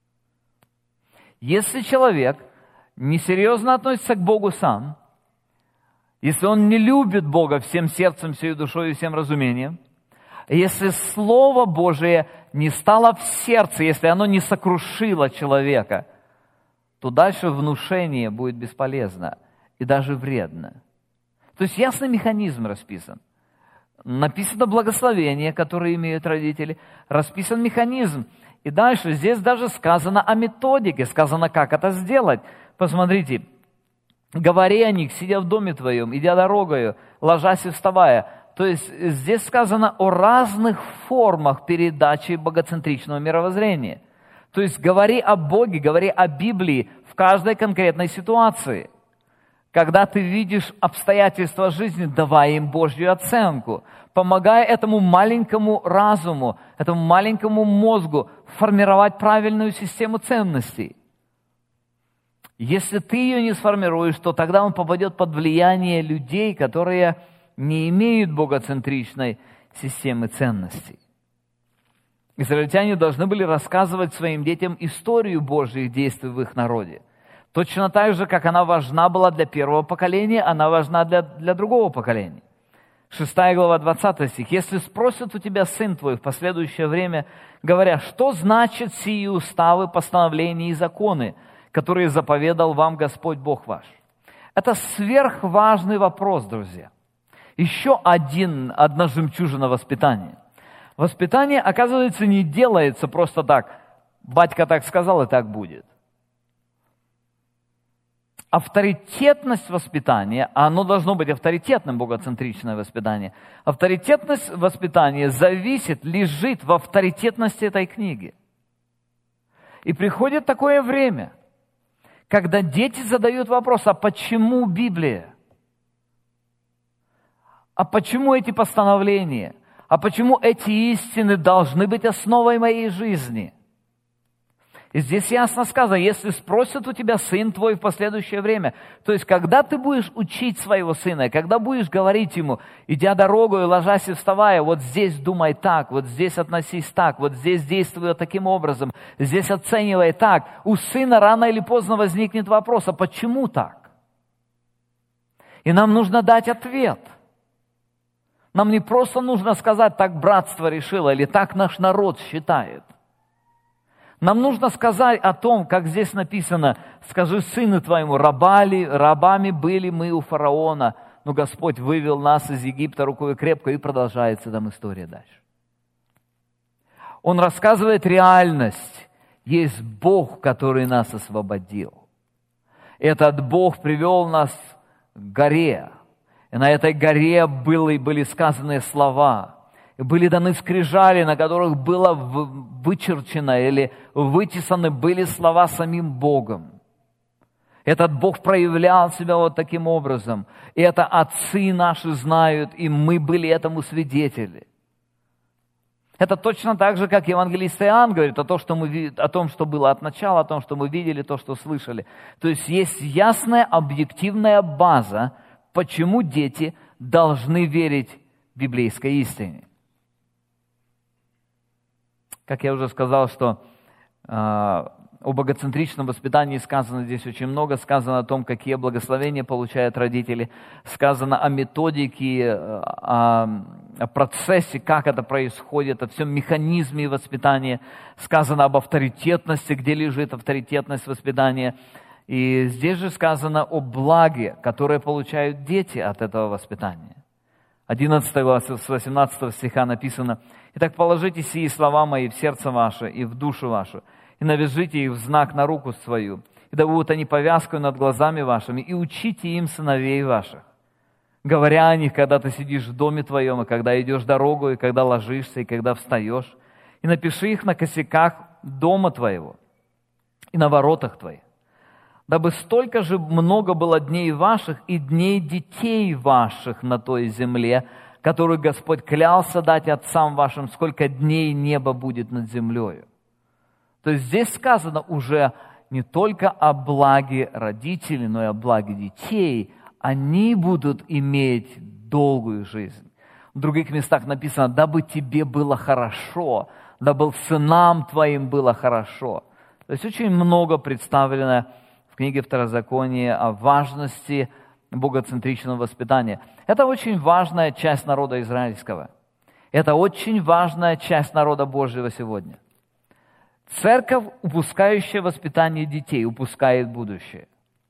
Если человек несерьезно относится к Богу сам, если он не любит Бога всем сердцем, всей душой и всем разумением, если Слово Божие не стало в сердце, если оно не сокрушило человека, то дальше внушение будет бесполезно и даже вредно. То есть ясный механизм расписан. Написано благословение, которое имеют родители, расписан механизм. И дальше здесь даже сказано о методике, сказано, как это сделать. Посмотрите, говори о них, сидя в доме твоем, идя дорогою, ложась и вставая. То есть здесь сказано о разных формах передачи богоцентричного мировоззрения. То есть говори о Боге, говори о Библии в каждой конкретной ситуации. Когда ты видишь обстоятельства жизни, давай им Божью оценку, помогая этому маленькому разуму, этому маленькому мозгу формировать правильную систему ценностей. Если ты ее не сформируешь, то тогда он попадет под влияние людей, которые не имеют богоцентричной системы ценностей. Израильтяне должны были рассказывать своим детям историю Божьих действий в их народе. Точно так же, как она важна была для первого поколения, она важна для, для другого поколения. Шестая глава, двадцатый стих. «Если спросят у тебя сын твой в последующее время, говоря, что значит сии уставы, постановления и законы, которые заповедал вам Господь Бог ваш?» Это сверхважный вопрос, друзья. Еще один, одна жемчужина воспитания. Воспитание, оказывается, не делается просто так. Батька так сказал, и так будет. Авторитетность воспитания, а оно должно быть авторитетным, богоцентричное воспитание, авторитетность воспитания зависит, лежит в авторитетности этой книги. И приходит такое время, когда дети задают вопрос, а почему Библия? А почему эти постановления? А почему эти истины должны быть основой моей жизни? И здесь ясно сказано, если спросят у тебя сын твой в последующее время, то есть когда ты будешь учить своего сына, когда будешь говорить ему, идя дорогою, ложась и вставая, вот здесь думай так, вот здесь относись так, вот здесь действуй таким образом, здесь оценивай так, у сына рано или поздно возникнет вопрос, а почему так? И нам нужно дать ответ. Нам не просто нужно сказать, так братство решило, или так наш народ считает. Нам нужно сказать о том, как здесь написано, скажи сыну твоему, рабали, рабами были мы у фараона, но Господь вывел нас из Египта рукой крепко, и продолжается там история дальше. Он рассказывает реальность. Есть Бог, который нас освободил. Этот Бог привел нас к горе. И на этой горе были, были сказаны слова. И были даны скрижали, на которых было вычерчено или вытесаны были слова самим Богом. Этот Бог проявлял себя вот таким образом. И это отцы наши знают, и мы были этому свидетели. Это точно так же, как евангелист Иоанн говорит о том, что мы, о том, что было от начала, о том, что мы видели, то, что слышали. То есть есть ясная объективная база, почему дети должны верить библейской истине. Как я уже сказал, что э, о богоцентричном воспитании сказано здесь очень много. Сказано о том, какие благословения получают родители. Сказано о методике, о, о процессе, как это происходит, о всем механизме воспитания. Сказано об авторитетности, где лежит авторитетность воспитания. И здесь же сказано о благе, которое получают дети от этого воспитания. одиннадцатая глава с восемнадцатого стиха написано: «Итак, положите сии слова мои в сердце ваше и в душу вашу, и навяжите их в знак на руку свою, и да будут они повязкой над глазами вашими, и учите им сыновей ваших, говоря о них, когда ты сидишь в доме твоем, и когда идешь дорогу, и когда ложишься, и когда встаешь, и напиши их на косяках дома твоего и на воротах твоих, дабы столько же много было дней ваших и дней детей ваших на той земле, которую Господь клялся дать отцам вашим, сколько дней небо будет над землею». То есть здесь сказано уже не только о благе родителей, но и о благе детей. Они будут иметь долгую жизнь. В других местах написано: «Дабы тебе было хорошо, дабы сынам твоим было хорошо». То есть очень много представлено в книге Второзакония о важности богоцентричного воспитания. Это очень важная часть народа израильского. Это очень важная часть народа Божьего сегодня. Церковь, упускающая воспитание детей, упускает будущее.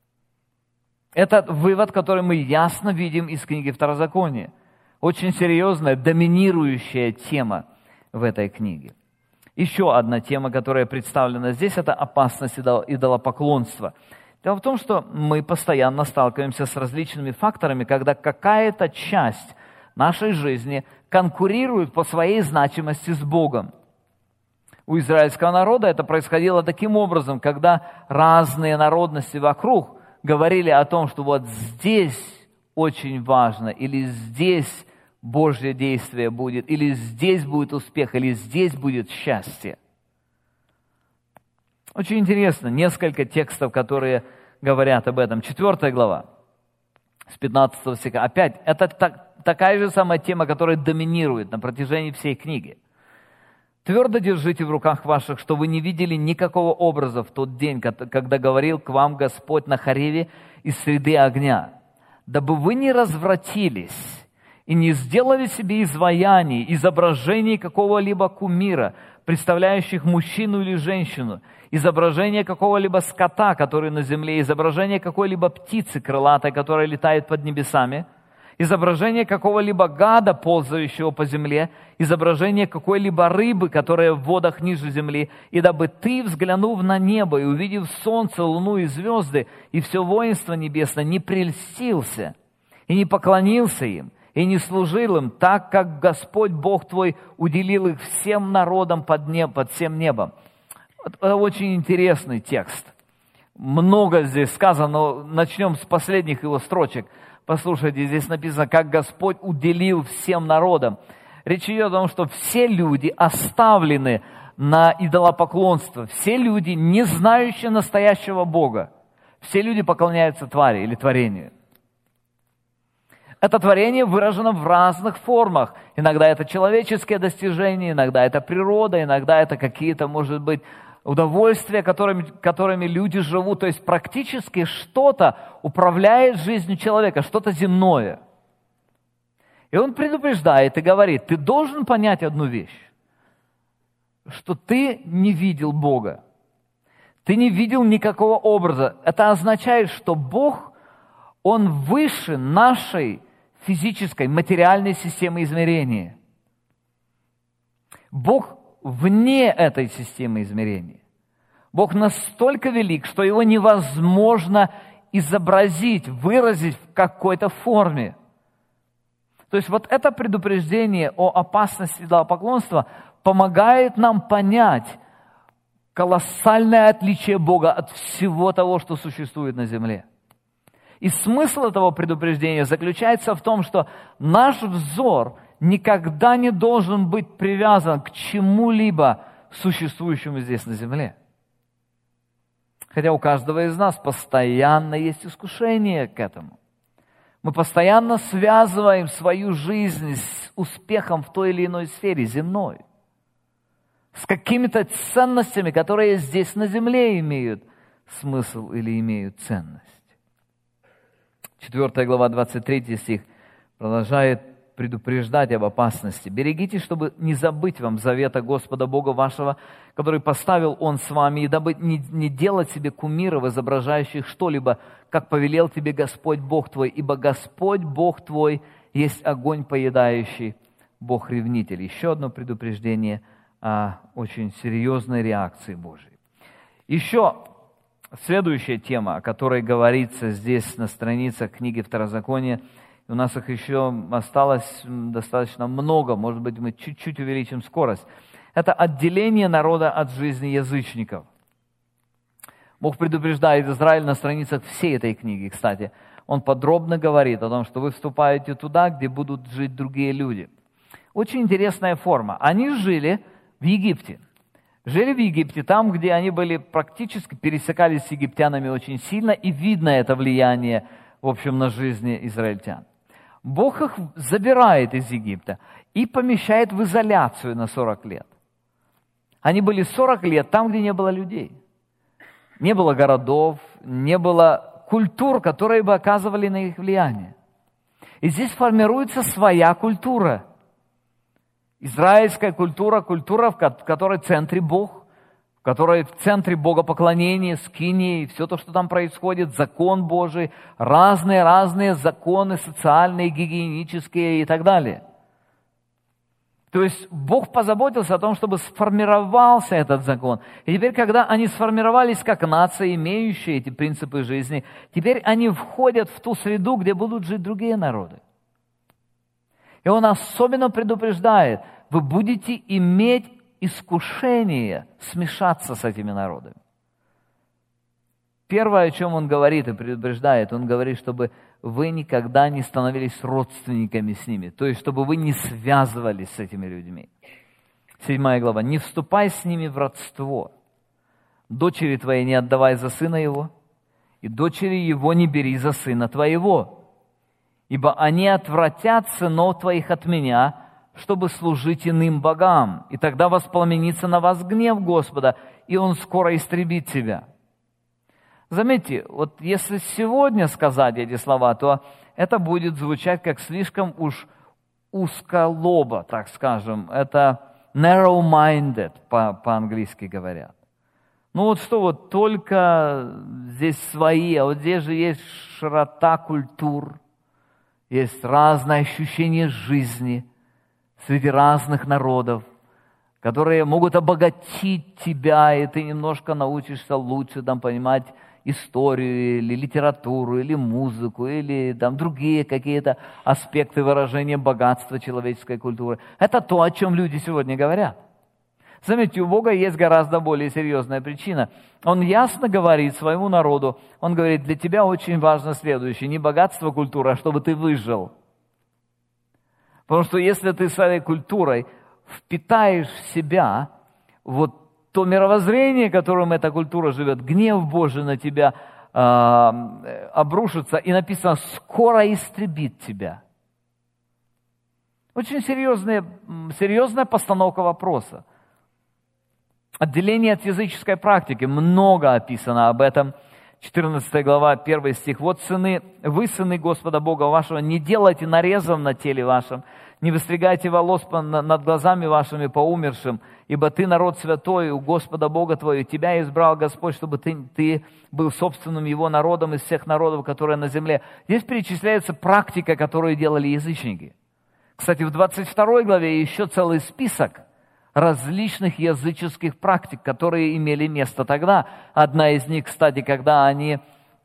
Это вывод, который мы ясно видим из книги Второзакония. Очень серьезная, доминирующая тема в этой книге. Еще одна тема, которая представлена здесь, это опасность идолопоклонства. Дело в том, что мы постоянно сталкиваемся с различными факторами, когда какая-то часть нашей жизни конкурирует по своей значимости с Богом. У израильского народа это происходило таким образом, когда разные народности вокруг говорили о том, что вот здесь очень важно, или здесь Божье действие будет, или здесь будет успех, или здесь будет счастье. Очень интересно, несколько текстов, которые говорят об этом. Четвертая глава, с пятнадцатого стиха. Опять, это так, такая же самая тема, которая доминирует на протяжении всей книги. «Твердо держите в руках ваших, что вы не видели никакого образа в тот день, когда говорил к вам Господь на Хореве из среды огня, дабы вы не развратились и не сделали себе изваяний, изображений какого-либо кумира, представляющих мужчину или женщину, изображение какого-либо скота, который на земле, изображение какой-либо птицы крылатой, которая летает под небесами, изображение какого-либо гада, ползающего по земле, изображение какой-либо рыбы, которая в водах ниже земли, и дабы ты, взглянув на небо и увидев солнце, луну и звезды, и все воинство небесное, не прельстился и не поклонился им, и не служил им, так как Господь Бог твой уделил их всем народам под, неб, под всем небом». Это очень интересный текст. Много здесь сказано, но начнем с последних его строчек. Послушайте, здесь написано, как Господь уделил всем народам. Речь идет о том, что все люди оставлены на идолопоклонство. Все люди, не знающие настоящего Бога. Все люди поклоняются твари или творению. Это творение выражено в разных формах. Иногда это человеческие достижения, иногда это природа, иногда это какие-то, может быть, удовольствия, которыми, которыми люди живут. То есть практически что-то управляет жизнью человека, что-то земное. И он предупреждает и говорит: ты должен понять одну вещь, что ты не видел Бога. Ты не видел никакого образа. Это означает, что Бог, Он выше нашей физической, материальной системы измерения. Бог вне этой системы измерения. Бог настолько велик, что Его невозможно изобразить, выразить в какой-то форме. То есть вот это предупреждение о опасности идолопоклонства помогает нам понять колоссальное отличие Бога от всего того, что существует на земле. И смысл этого предупреждения заключается в том, что наш взор никогда не должен быть привязан к чему-либо существующему здесь на земле. Хотя у каждого из нас постоянно есть искушение к этому. Мы постоянно связываем свою жизнь с успехом в той или иной сфере земной, с какими-то ценностями, которые здесь на земле имеют смысл или имеют ценность. четвёртая глава, двадцать третий стих продолжает предупреждать об опасности. «Берегитесь, чтобы не забыть вам завета Господа Бога вашего, который поставил Он с вами, и дабы не, не делать себе кумиров, изображающих что-либо, как повелел тебе Господь Бог твой, ибо Господь Бог твой есть огонь поедающий, Бог-ревнитель». Еще одно предупреждение о очень серьезной реакции Божьей. Еще следующая тема, о которой говорится здесь на страницах книги Второзакония, у нас их еще осталось достаточно много, может быть, мы чуть-чуть увеличим скорость. Это отделение народа от жизни язычников. Бог предупреждает Израиль на страницах всей этой книги, кстати. Он подробно говорит о том, что вы вступаете туда, где будут жить другие люди. Очень интересная форма. Они жили в Египте. Жили в Египте, там, где они были практически, пересекались с египтянами очень сильно, и видно это влияние, в общем, на жизни израильтян. Бог их забирает из Египта и помещает в изоляцию на сорок лет. Они были сорок лет там, где не было людей. Не было городов, не было культур, которые бы оказывали на их влияние. И здесь формируется своя культура. Израильская культура, культура, в которой в центре Бог, в которой в центре богопоклонения, скинии, все то, что там происходит, закон Божий, разные-разные законы социальные, гигиенические и так далее. То есть Бог позаботился о том, чтобы сформировался этот закон. И теперь, когда они сформировались как нация, имеющая эти принципы жизни, теперь они входят в ту среду, где будут жить другие народы. И Он особенно предупреждает, вы будете иметь искушение смешаться с этими народами. Первое, о чем Он говорит и предупреждает, Он говорит, чтобы вы никогда не становились родственниками с ними, то есть, чтобы вы не связывались с этими людьми. Седьмая глава. «Не вступай с ними в родство. Дочери твоей не отдавай за сына его, и дочери его не бери за сына твоего, ибо они отвратят сынов твоих от меня, чтобы служить иным богам, и тогда воспламенится на вас гнев Господа, и Он скоро истребит тебя». Заметьте, вот если сегодня сказать эти слова, то это будет звучать как слишком уж узколобо, так скажем. Это narrow-minded, по- по-английски говорят. Ну вот что, вот только здесь свои, а вот здесь же есть широта культур, есть разное ощущение жизни среди разных народов, которые могут обогатить тебя, и ты немножко научишься лучше там понимать историю, или литературу, или музыку, или там другие какие-то аспекты выражения богатства человеческой культуры. Это то, о чем люди сегодня говорят. Заметьте, у Бога есть гораздо более серьезная причина. Он ясно говорит своему народу, Он говорит, для тебя очень важно следующее, не богатство культуры, а чтобы ты выжил. Потому что если ты своей культурой впитаешь в себя вот то мировоззрение, которым эта культура живет, гнев Божий на тебя э, обрушится, и написано, скоро истребит тебя. Очень серьезная, серьезная постановка вопроса. Отделение от языческой практики. Много описано об этом. четырнадцатая глава, первый стих. «Вот сыны, вы, сыны Господа Бога вашего, не делайте нарезов на теле вашем, не выстригайте волос над глазами вашими по умершим, ибо ты народ святой у Господа Бога твоего, тебя избрал Господь, чтобы ты, ты был собственным Его народом из всех народов, которые на земле». Здесь перечисляется практика, которую делали язычники. Кстати, в двадцать второй главе еще целый список различных языческих практик, которые имели место тогда. Одна из них, кстати, когда они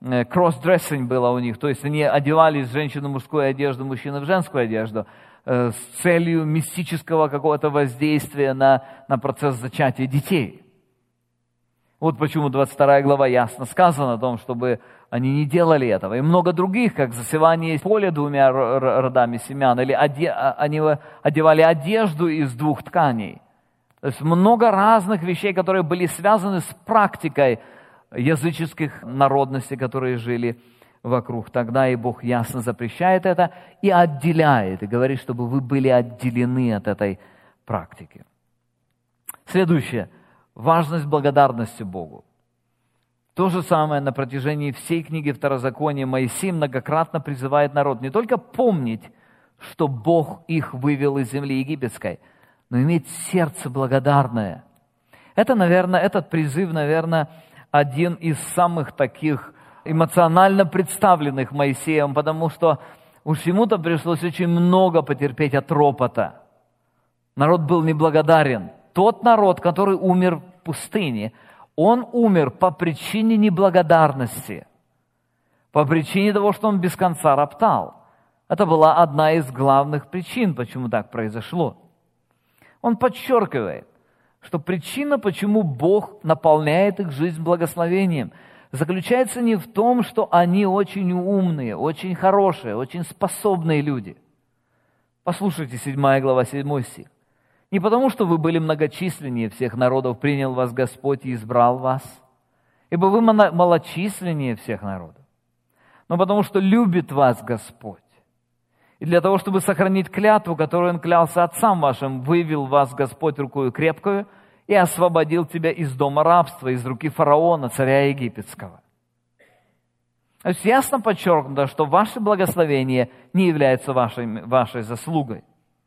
кросс-дрессинг было у них, то есть они одевались, женщины в мужскую одежду, мужчины в женскую одежду, с целью мистического какого-то воздействия на, на процесс зачатия детей. Вот почему двадцать вторая глава ясно сказано о том, чтобы они не делали этого. И много других, как засевание поля двумя родами семян, или оде, они одевали одежду из двух тканей. То есть много разных вещей, которые были связаны с практикой языческих народностей, которые жили вокруг. Тогда и Бог ясно запрещает это и отделяет, и говорит, чтобы вы были отделены от этой практики. Следующее. Важность благодарности Богу. То же самое на протяжении всей книги Второзакония Моисей многократно призывает народ не только помнить, что Бог их вывел из земли египетской, но иметь сердце благодарное. Это, наверное, этот призыв, наверное, один из самых таких эмоционально представленных Моисеем, потому что уж ему-то пришлось очень много потерпеть от ропота. Народ был неблагодарен. Тот народ, который умер в пустыне, он умер по причине неблагодарности, по причине того, что он без конца роптал. Это была одна из главных причин, почему так произошло. Он подчеркивает, что причина, почему Бог наполняет их жизнь благословением, заключается не в том, что они очень умные, очень хорошие, очень способные люди. Послушайте, седьмая глава, седьмой стих. Не потому, что вы были многочисленнее всех народов, принял вас Господь и избрал вас, ибо вы малочисленнее всех народов, но потому, что любит вас Господь. И для того, чтобы сохранить клятву, которую Он клялся отцам вашим, вывел вас Господь рукою крепкую и освободил тебя из дома рабства, из руки фараона, царя египетского. То есть ясно подчеркнуто, что ваше благословение не является вашей, вашей заслугой.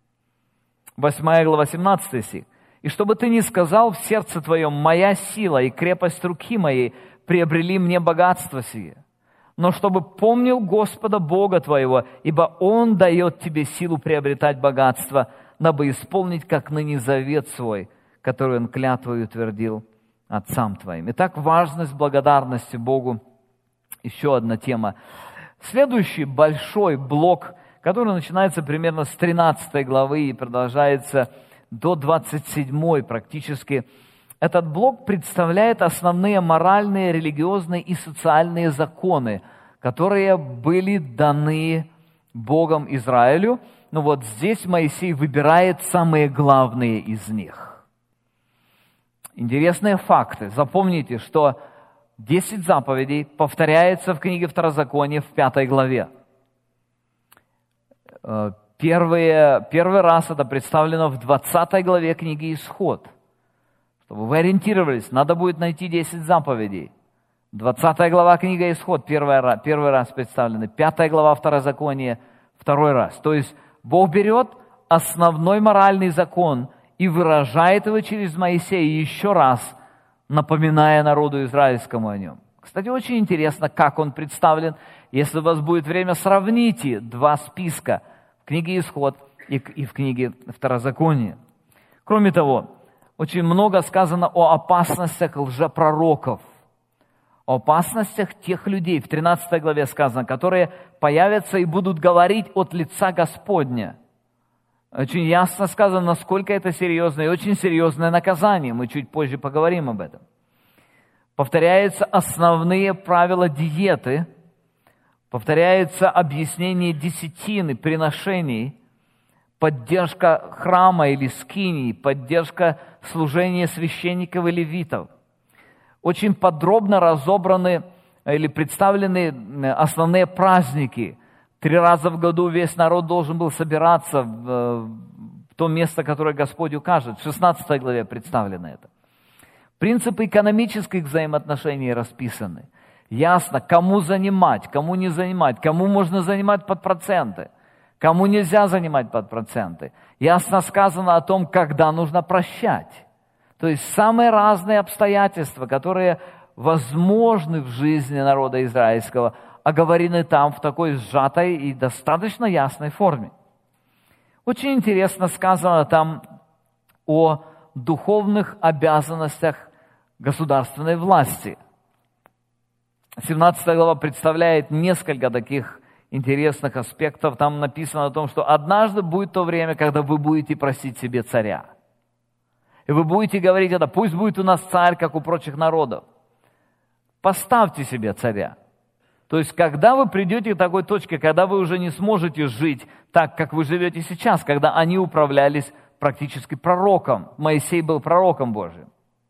восьмая глава, семнадцатый стих. «И чтобы ты не сказал в сердце твоем, моя сила и крепость руки моей приобрели мне богатство сие, но чтобы помнил Господа Бога твоего, ибо Он дает тебе силу приобретать богатство, дабы исполнить, как ныне завет свой, который Он клятвою утвердил отцам твоим». Итак, важность благодарности Богу. Еще одна тема. Следующий большой блок, который начинается примерно с тринадцатой главы и продолжается до двадцать седьмой практически. Этот блок представляет основные моральные, религиозные и социальные законы, которые были даны Богом Израилю. Но вот здесь Моисей выбирает самые главные из них. Интересные факты. Запомните, что десять заповедей повторяется в книге Второзакония в пятой главе. Первые, первый раз это представлено в двадцатой главе книги Исход. Чтобы вы ориентировались, надо будет найти десять заповедей. двадцатая глава книга Исход первый раз, первый раз представлена. пятая глава Второзакония второй раз. То есть Бог берет основной моральный закон и выражает его через Моисея еще раз, напоминая народу израильскому о нем. Кстати, очень интересно, как он представлен. Если у вас будет время, сравните два списка в книге Исход и в книге Второзакония. Кроме того, очень много сказано о опасностях лжепророков, о опасностях тех людей, в тринадцатой главе сказано, которые появятся и будут говорить от лица Господня. Очень ясно сказано, насколько это серьезное и очень серьезное наказание. Мы чуть позже поговорим об этом. Повторяются основные правила диеты, повторяется объяснение десятины, приношений, поддержка храма или скинии, поддержка служения священников и левитов. Очень подробно разобраны или представлены основные праздники. Три раза в году весь народ должен был собираться в, в то место, которое Господь укажет. В шестнадцатой главе представлено это. Принципы экономических взаимоотношений расписаны. Ясно, кому занимать, кому не занимать, кому можно занимать под проценты, кому нельзя занимать под проценты. Ясно сказано о том, когда нужно прощать. То есть самые разные обстоятельства, которые возможны в жизни народа израильского, оговорены там в такой сжатой и достаточно ясной форме. Очень интересно сказано там о духовных обязанностях государственной власти. семнадцатая глава представляет несколько таких интересных аспектов. Там написано о том, что однажды будет то время, когда вы будете просить себе царя. И вы будете говорить это: пусть будет у нас царь, как у прочих народов. Поставьте себе царя. То есть, когда вы придете к такой точке, когда вы уже не сможете жить так, как вы живете сейчас, когда они управлялись практически пророком. Моисей был пророком Божьим.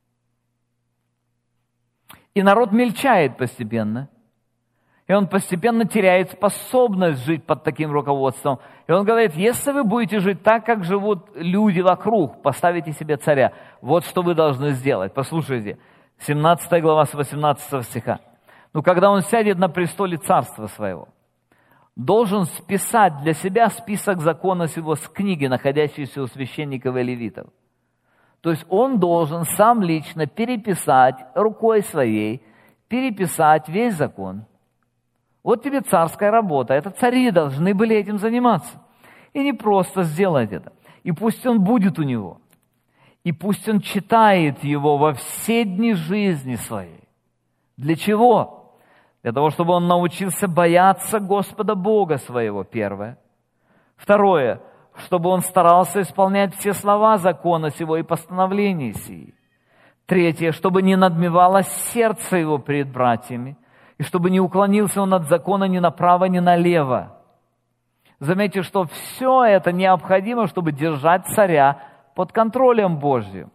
И народ мельчает постепенно. И он постепенно теряет способность жить под таким руководством. И он говорит: если вы будете жить так, как живут люди вокруг, поставите себе царя. Вот что вы должны сделать. Послушайте, семнадцатая глава с восемнадцатого стиха. «Ну, когда он сядет на престоле царства своего, должен списать для себя список закона сего с книги, находящейся у священников и левитов». То есть он должен сам лично переписать рукой своей, переписать весь закон. Вот тебе царская работа. Это цари должны были этим заниматься. И не просто сделать это. И пусть он будет у него. И пусть он читает его во все дни жизни своей. Для чего? Для того, чтобы он научился бояться Господа Бога своего, первое. Второе, чтобы он старался исполнять все слова закона сего и постановлений сии. Третье, чтобы не надмевалось сердце его перед братьями, и чтобы не уклонился он от закона ни направо, ни налево. Заметьте, что все это необходимо, чтобы держать царя под контролем Божьим.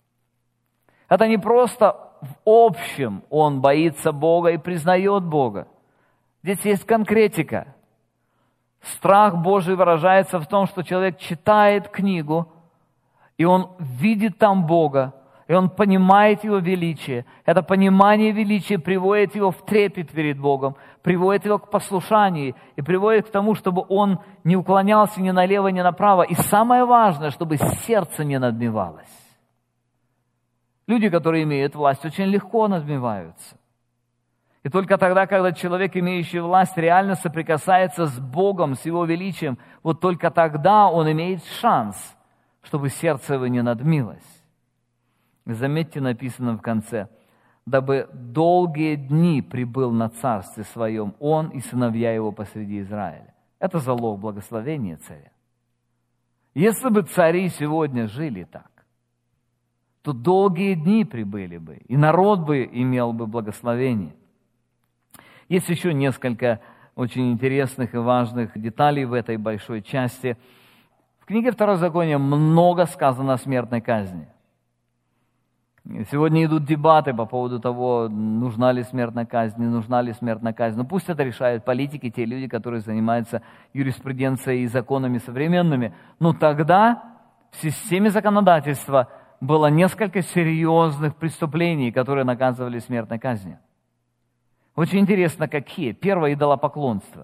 Это не просто в общем он боится Бога и признает Бога. Здесь есть конкретика. Страх Божий выражается в том, что человек читает книгу, и он видит там Бога, и он понимает Его величие. Это понимание величия приводит его в трепет перед Богом, приводит его к послушанию и приводит к тому, чтобы он не уклонялся ни налево, ни направо. И самое важное, чтобы сердце не надмевалось. Люди, которые имеют власть, очень легко надмеваются. И только тогда, когда человек, имеющий власть, реально соприкасается с Богом, с Его величием, вот только тогда он имеет шанс, чтобы сердце его не надмилось. Заметьте, написано в конце: «Дабы долгие дни пребыл на царстве своем он и сыновья его посреди Израиля». Это залог благословения царя. Если бы цари сегодня жили так, то долгие дни прибыли бы, и народ бы имел бы благословение. Есть еще несколько очень интересных и важных деталей в этой большой части. В книге Второзакония много сказано о смертной казни. Сегодня идут дебаты по поводу того, нужна ли смертная казнь, не нужна ли смертная казнь. Но пусть это решают политики, те люди, которые занимаются юриспруденцией и законами современными. Но тогда в системе законодательства было несколько серьезных преступлений, которые наказывали смертной казнью. Очень интересно, какие. Первое — идолопоклонство.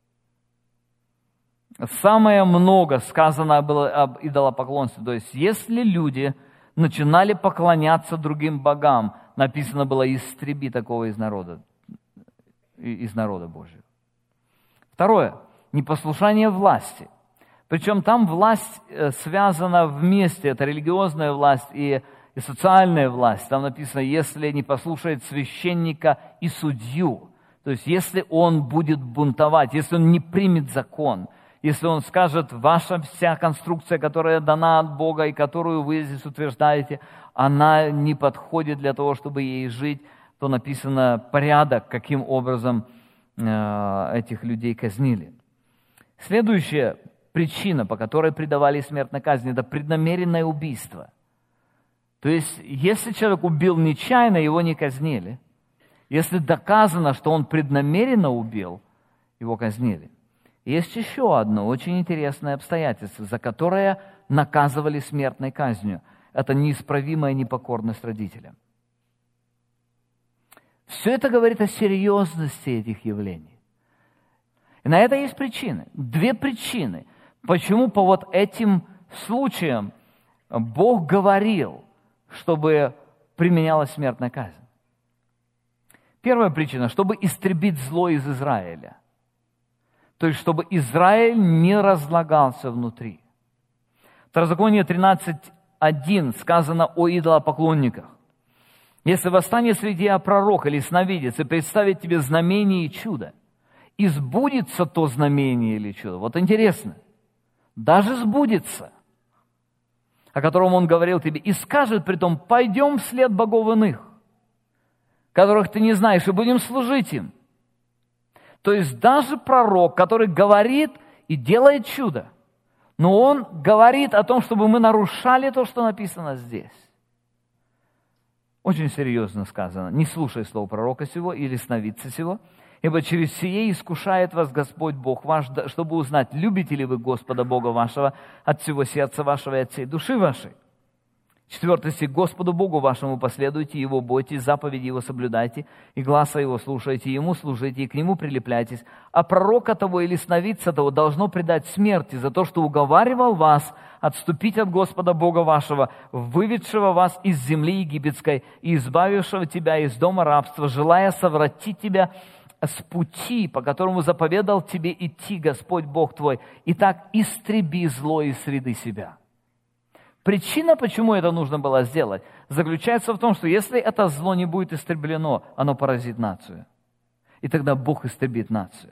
Самое много сказано было об идолопоклонстве. То есть, если люди начинали поклоняться другим богам, написано было: истреби такого из народа, из народа Божьего. Второе — непослушание власти. Причем там власть связана вместе, это религиозная власть и, и социальная власть. Там написано: если не послушает священника и судью, то есть если он будет бунтовать, если он не примет закон, если он скажет: ваша вся конструкция, которая дана от Бога и которую вы здесь утверждаете, она не подходит для того, чтобы ей жить, то написано порядок, каким образом э, этих людей казнили. Следующая причина, по которой предавали смертной казни, это преднамеренное убийство. То есть, если человек убил нечаянно, его не казнили. Если доказано, что он преднамеренно убил, его казнили. Есть еще одно очень интересное обстоятельство, за которое наказывали смертной казнью. Это неисправимая непокорность родителям. Все это говорит о серьезности этих явлений. И на это есть причины. Две причины. Почему по вот этим случаям Бог говорил, чтобы применялась смертная казнь? Первая причина — чтобы истребить зло из Израиля. То есть, чтобы Израиль не разлагался внутри. Второзаконие тринадцать один сказано о идолопоклонниках. Если восстанет среди тебя пророк или сновидец и представит тебе знамение и чудо, и сбудется то знамение или чудо. Вот интересно, даже сбудется, о котором он говорил тебе, и скажет при том: пойдем вслед богов иных, которых ты не знаешь, и будем служить им. То есть даже пророк, который говорит и делает чудо, но он говорит о том, чтобы мы нарушали то, что написано здесь. Очень серьезно сказано: не слушай слов пророка сего или сновидца сего, ибо через сие искушает вас Господь Бог ваш, чтобы узнать, любите ли вы Господа Бога вашего от всего сердца вашего и от всей души вашей. Четвертый стих. Господу Богу вашему последуйте, Его бойтесь, заповеди Его соблюдайте, и гласа Его слушайте, Ему служите, и к Нему прилепляйтесь. А пророка того или сновидца того должно предать смерти за то, что уговаривал вас отступить от Господа Бога вашего, выведшего вас из земли египетской и избавившего тебя из дома рабства, желая совратить тебя с пути, по которому заповедал тебе идти Господь Бог твой, и так истреби зло из среды себя». Причина, почему это нужно было сделать, заключается в том, что если это зло не будет истреблено, оно поразит нацию. И тогда Бог истребит нацию.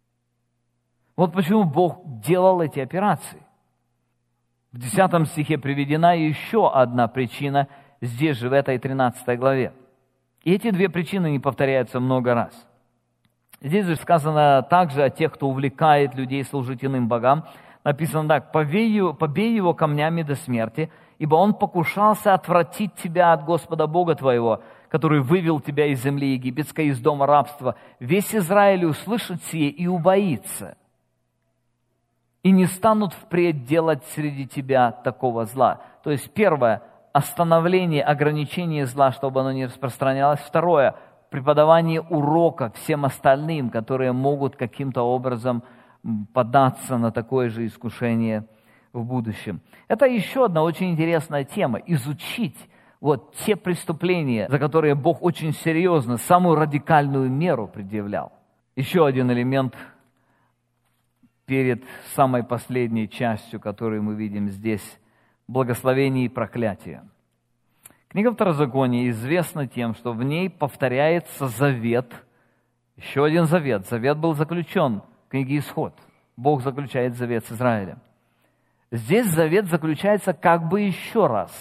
Вот почему Бог делал эти операции. В десятом стихе приведена еще одна причина, здесь же, в этой тринадцатой главе. И эти две причины не повторяются много раз. Здесь же сказано также о тех, кто увлекает людей служить иным богам. Написано так: «Побей его, побей его камнями до смерти, ибо он покушался отвратить тебя от Господа Бога твоего, который вывел тебя из земли египетской, из дома рабства. Весь Израиль услышит сие и убоится, и не станут впредь делать среди тебя такого зла». То есть первое – остановление, ограничение зла, чтобы оно не распространялось. Второе – преподавание урока всем остальным, которые могут каким-то образом поддаться на такое же искушение в будущем. Это еще одна очень интересная тема – изучить вот те преступления, за которые Бог очень серьезно, самую радикальную меру предъявлял. Еще один элемент перед самой последней частью, которую мы видим здесь – благословение и проклятие. Книга Второзакония известна тем, что в ней повторяется завет, еще один завет. Завет был заключен в книге Исход. Бог заключает завет с Израилем. Здесь завет заключается как бы еще раз.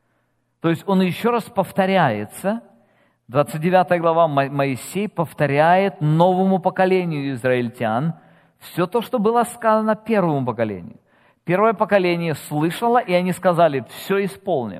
То есть он еще раз повторяется. двадцать девятая глава Моисей повторяет новому поколению израильтян все то, что было сказано первому поколению. Первое поколение слышало, и они сказали: все исполним.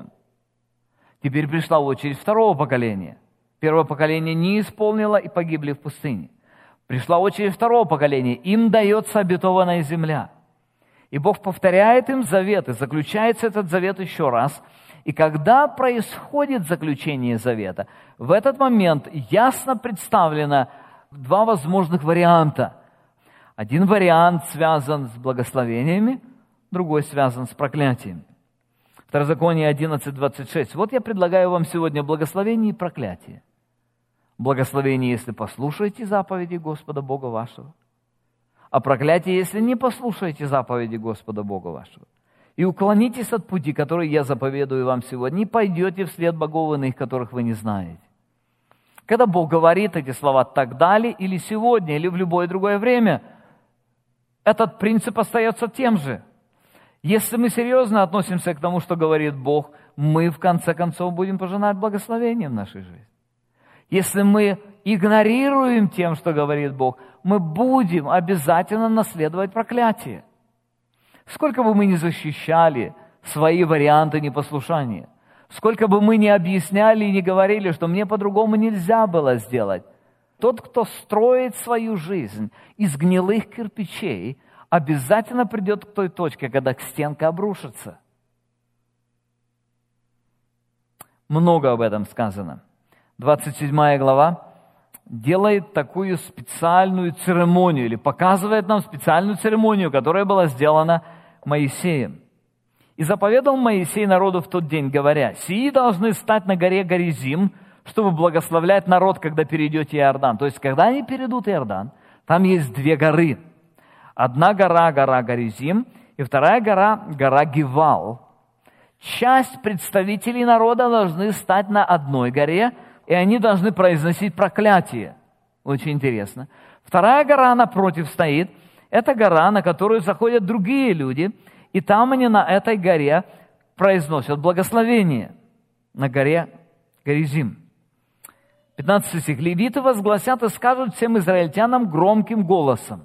Теперь пришла очередь второго поколения. Первое поколение не исполнило и погибли в пустыне. Пришла очередь второго поколения, им дается обетованная земля. И Бог повторяет им завет, и заключается этот завет еще раз. И когда происходит заключение завета, в этот момент ясно представлено два возможных варианта. Один вариант связан с благословениями, другой связан с проклятиями. Второзаконие одиннадцать двадцать шесть. Вот я предлагаю вам сегодня благословение и проклятие. Благословение, если послушаете заповеди Господа Бога вашего, а проклятие, если не послушаете заповеди Господа Бога вашего, и уклонитесь от пути, который я заповедую вам сегодня, и пойдете вслед богов иных, которых вы не знаете. Когда Бог говорит эти слова тогда ли, или сегодня, или в любое другое время, этот принцип остается тем же. Если мы серьезно относимся к тому, что говорит Бог, мы в конце концов будем пожинать благословение в нашей жизни. Если мы игнорируем тем, что говорит Бог, мы будем обязательно наследовать проклятие. Сколько бы мы ни защищали свои варианты непослушания, сколько бы мы ни объясняли и ни говорили, что мне по-другому нельзя было сделать, тот, кто строит свою жизнь из гнилых кирпичей, обязательно придет к той точке, когда стенка обрушится. Много об этом сказано. двадцать седьмая глава делает такую специальную церемонию, или показывает нам специальную церемонию, которая была сделана Моисеем. «И заповедал Моисей народу в тот день, говоря: сии должны стать на горе Горизим, чтобы благословлять народ, когда перейдете Иордан». То есть, когда они перейдут Иордан, там есть две горы. Одна гора – гора Горизим, и вторая гора – гора Гивал. часть представителей народа должны стать на одной горе, и они должны произносить проклятие. Очень интересно. Вторая гора напротив стоит. Это гора, на которую заходят другие люди, и там они на этой горе произносят благословение. На горе Горизим. пятнадцатый стих. «Левиты возгласят и скажут всем израильтянам громким голосом: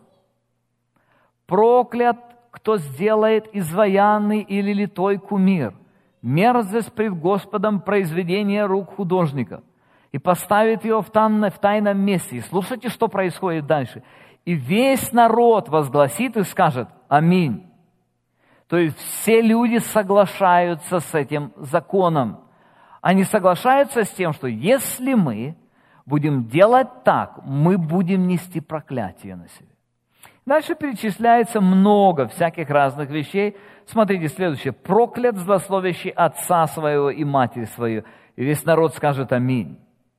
проклят, кто сделает изваянный или литой кумир, мерзость пред Господом произведение рук художников, и поставит его в тайном месте». И слушайте, что происходит дальше. «И весь народ возгласит и скажет: аминь». То есть все люди соглашаются с этим законом. Они соглашаются с тем, что если мы будем делать так, мы будем нести проклятие на себе. Дальше перечисляется много всяких разных вещей. Смотрите, следующее. «Проклят злословящий отца своего и матери свою». И весь народ скажет аминь.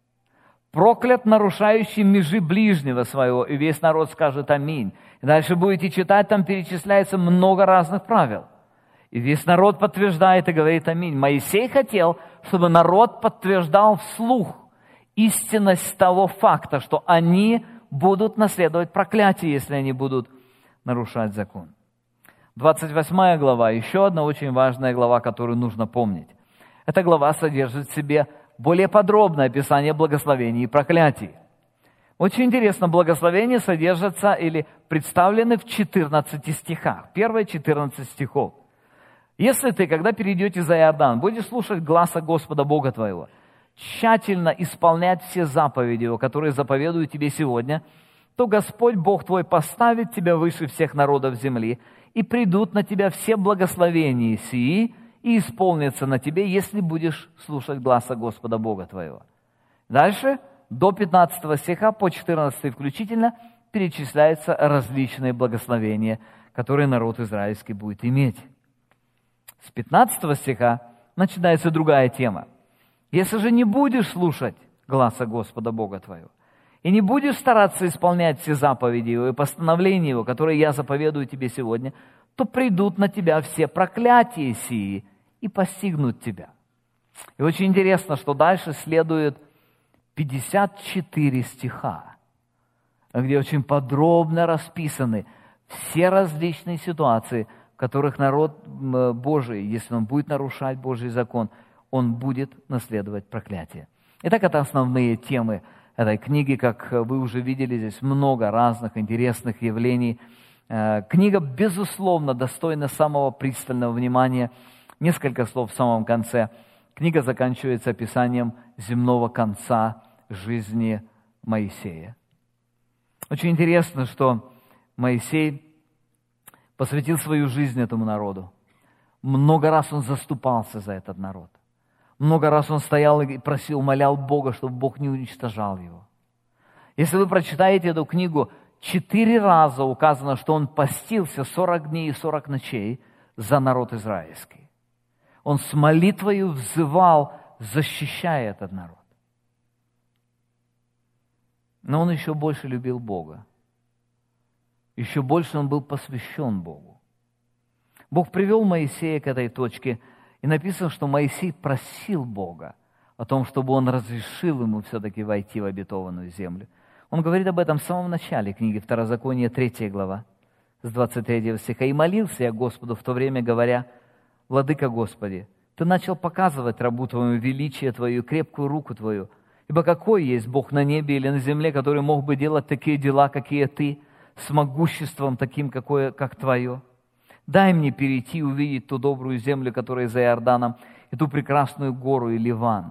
«Проклят нарушающий межи ближнего своего». И весь народ скажет аминь. И дальше будете читать, там перечисляется много разных правил. И весь народ подтверждает и говорит аминь. Моисей хотел, чтобы народ подтверждал вслух истинность того факта, что они будут наследовать проклятие, если они будут нарушать закон. двадцать восьмая глава, еще одна очень важная глава, которую нужно помнить. Эта глава содержит в себе более подробное описание благословений и проклятий. Очень интересно, благословения содержатся или представлены в четырнадцати стихах. Первые четырнадцать стихов. «Если ты, когда перейдете за Иордан, будешь слушать гласа Господа Бога твоего, тщательно исполнять все заповеди Его, которые заповедую тебе сегодня, то Господь Бог твой поставит тебя выше всех народов земли, и придут на тебя все благословения сии, и исполнятся на тебе, если будешь слушать гласа Господа Бога твоего». Дальше, до пятнадцатого стиха, по четырнадцатый включительно, перечисляются различные благословения, которые народ израильский будет иметь. С пятнадцатого стиха начинается другая тема. «Если же не будешь слушать гласа Господа Бога твоего, и не будешь стараться исполнять все заповеди Его и постановления Его, которые я заповедую тебе сегодня, то придут на тебя все проклятия сии и постигнут тебя». И очень интересно, что дальше следует пятьдесят четыре стиха, где очень подробно расписаны все различные ситуации, в которых народ Божий, если он будет нарушать Божий закон, он будет наследовать проклятие. Итак, это основные темы этой книги. Как вы уже видели, здесь много разных интересных явлений. Книга, безусловно, достойна самого пристального внимания. Несколько слов в самом конце. Книга заканчивается описанием земного конца жизни Моисея. Очень интересно, что Моисей посвятил свою жизнь этому народу. Много раз он заступался за этот народ. Много раз он стоял и просил, умолял Бога, чтобы Бог не уничтожал его. Если вы прочитаете эту книгу, четыре раза указано, что он постился сорок дней и сорок ночей за народ израильский. Он с молитвою взывал, защищая этот народ. Но он еще больше любил Бога. Еще больше он был посвящен Богу. Бог привел Моисея к этой точке, и написано, что Моисей просил Бога о том, чтобы он разрешил ему все-таки войти в обетованную землю. Он говорит об этом в самом начале книги Второзакония, третья глава, с двадцать третьего стиха. «И молился я Господу в то время, говоря: Владыка Господи, Ты начал показывать рабу Твоему величие Твое, крепкую руку Твою. Ибо какой есть Бог на небе или на земле, который мог бы делать такие дела, какие Ты, с могуществом таким, какое, как Твое? Дай мне перейти и увидеть ту добрую землю, которая за Иорданом, и ту прекрасную гору и Ливан».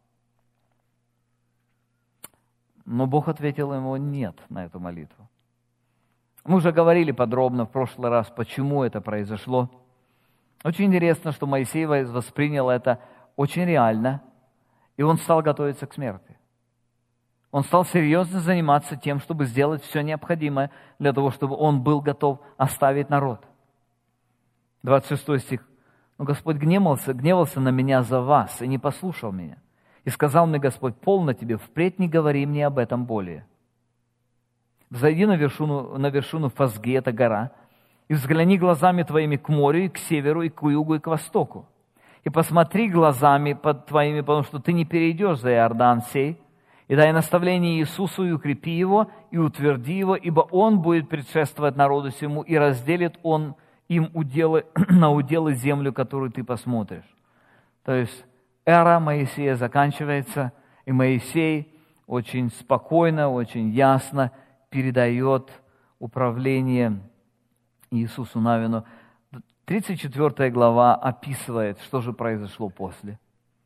Но Бог ответил ему нет на эту молитву. Мы уже говорили подробно в прошлый раз, почему это произошло. Очень интересно, что Моисей воспринял это очень реально, и он стал готовиться к смерти. Он стал серьезно заниматься тем, чтобы сделать все необходимое для того, чтобы он был готов оставить народ. двадцать шестой стих. «Но Господь гневался, гневался на меня за вас и не послушал меня. И сказал мне Господь: полно тебе, впредь не говори мне об этом более. Взойди на вершину, на вершину Фазги, это гора, и взгляни глазами твоими к морю, и к северу, и к югу, и к востоку. и посмотри глазами под твоими, потому что ты не перейдешь за Иордан сей, и дай наставление Иисусу, и укрепи его, и утверди его, ибо он будет предшествовать народу сему, и разделит он им уделы, на уделы землю, которую ты посмотришь». То есть эра Моисея заканчивается, и Моисей очень спокойно, очень ясно передает управление Иисусу Навину. тридцать четвёртая глава описывает, что же произошло после.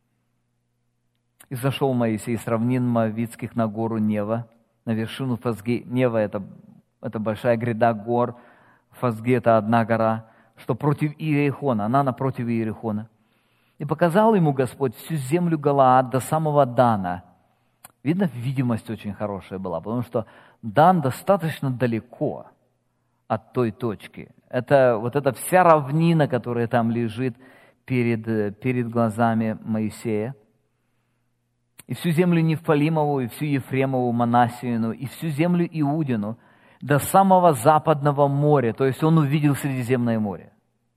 «И зашел Моисей с равнин Моавитских на гору Нева, на вершину Фазге». Нева – это, это большая гряда гор, Фазге – это одна гора, что против Иерихона, она напротив Иерихона. «И показал ему Господь всю землю Галаад до самого Дана». Видно, видимость очень хорошая была, потому что Дан достаточно далеко от той точки. Это вот эта вся равнина, которая там лежит перед, перед глазами Моисея. «И всю землю Нефалимову, и всю Ефремову, Манассиину, и всю землю Иудину, до самого западного моря». То есть он увидел Средиземное море.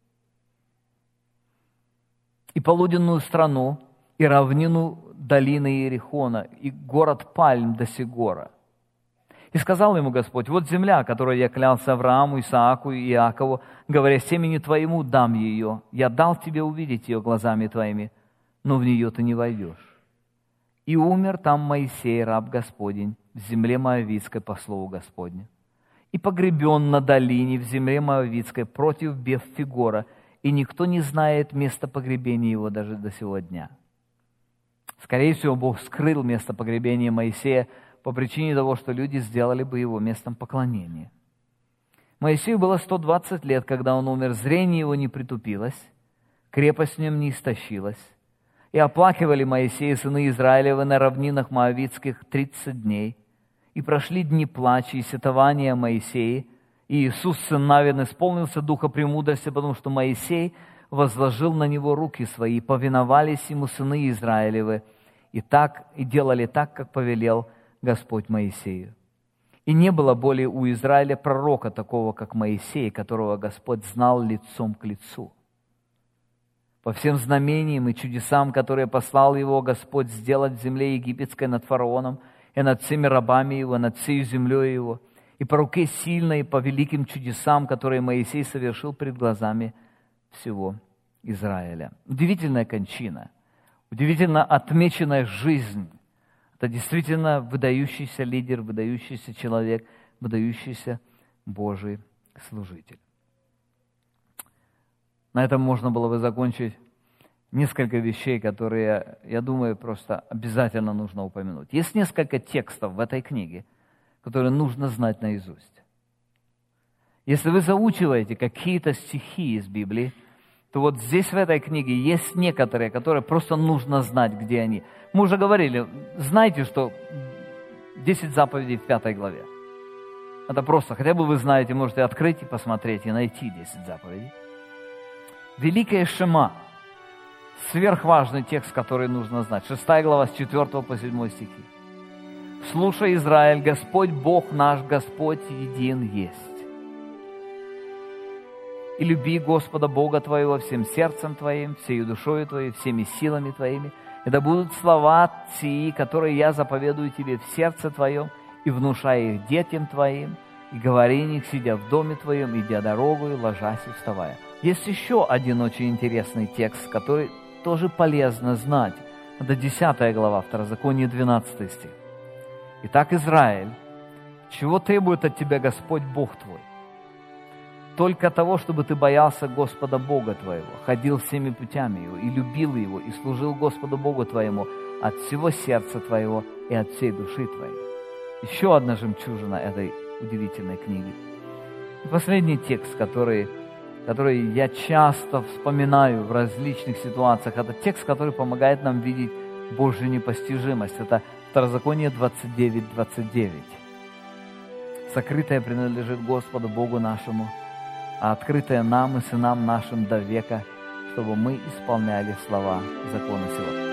«И полуденную страну, и равнину долины Иерихона, и город Пальм до Сигора. И сказал ему Господь: вот земля, которую я клялся Аврааму, Исааку и Иакову, говоря, семени твоему дам ее. Я дал тебе увидеть ее глазами твоими, но в нее ты не войдешь. И умер там Моисей, раб Господень, в земле Моавитской по слову Господню. И погребен на долине в земле Моавитской против Беф-Фигора, и никто не знает места погребения его даже до сего дня». Скорее всего, Бог скрыл место погребения Моисея по причине того, что люди сделали бы его местом поклонения. Моисею было сто двадцать лет, когда он умер, зрение его не притупилось, крепость в нем не истощилась. И оплакивали Моисея сыны Израилевы на равнинах Моавитских тридцать дней. И прошли дни плача и сетования Моисея, и Иисус, сын Навин, исполнился духа премудрости, потому что Моисей возложил на него руки свои, повиновались ему сыны Израилевы, и так, и делали так, как повелел Господь Моисею. И не было более у Израиля пророка такого, как Моисей, которого Господь знал лицом к лицу. По всем знамениям и чудесам, которые послал его Господь сделать в земле египетской над фараоном, и над всеми рабами его, над всей землей его, и по руке сильной, и по великим чудесам, которые Моисей совершил пред глазами всего Израиля. Удивительная кончина, удивительно отмеченная жизнь. Это действительно выдающийся лидер, выдающийся человек, выдающийся Божий служитель. На этом можно было бы закончить. Несколько вещей, которые, я думаю, просто обязательно нужно упомянуть. Есть несколько текстов в этой книге, которые нужно знать наизусть. Если вы заучиваете какие-то стихи из Библии, то вот здесь в этой книге есть некоторые, которые просто нужно знать, где они. Мы уже говорили, знаете, что десять заповедей в пятой главе. Это просто, хотя бы вы знаете, можете открыть и посмотреть, и найти десять заповедей. Великое Шема. Сверхважный текст, который нужно знать. Шестая глава с четвёртого по седьмой стихи. «Слушай, Израиль, Господь Бог наш, Господь един есть. И люби Господа Бога твоего всем сердцем твоим, всею душою твоей, всеми силами твоими. И да будут слова сии, которые я заповедую тебе в сердце твоем, и внушай их детям твоим, и говори них, сидя в доме твоем, идя дорогою, ложась и вставая». Есть еще один очень интересный текст, который тоже полезно знать. Это десятая глава, Второзаконие, двенадцатый стих. «Итак, Израиль, чего требует от тебя Господь Бог твой? Только того, чтобы ты боялся Господа Бога твоего, ходил всеми путями Его, и любил Его, и служил Господу Богу твоему от всего сердца твоего и от всей души твоей». Еще одна жемчужина этой удивительной книги. И последний текст, который, который я часто вспоминаю в различных ситуациях, это текст, который помогает нам видеть Божью непостижимость. Это Второзаконие двадцать девять двадцать девять. «Сокрытое принадлежит Господу Богу нашему, а открытое нам и сынам нашим до века, чтобы мы исполняли слова закона сего».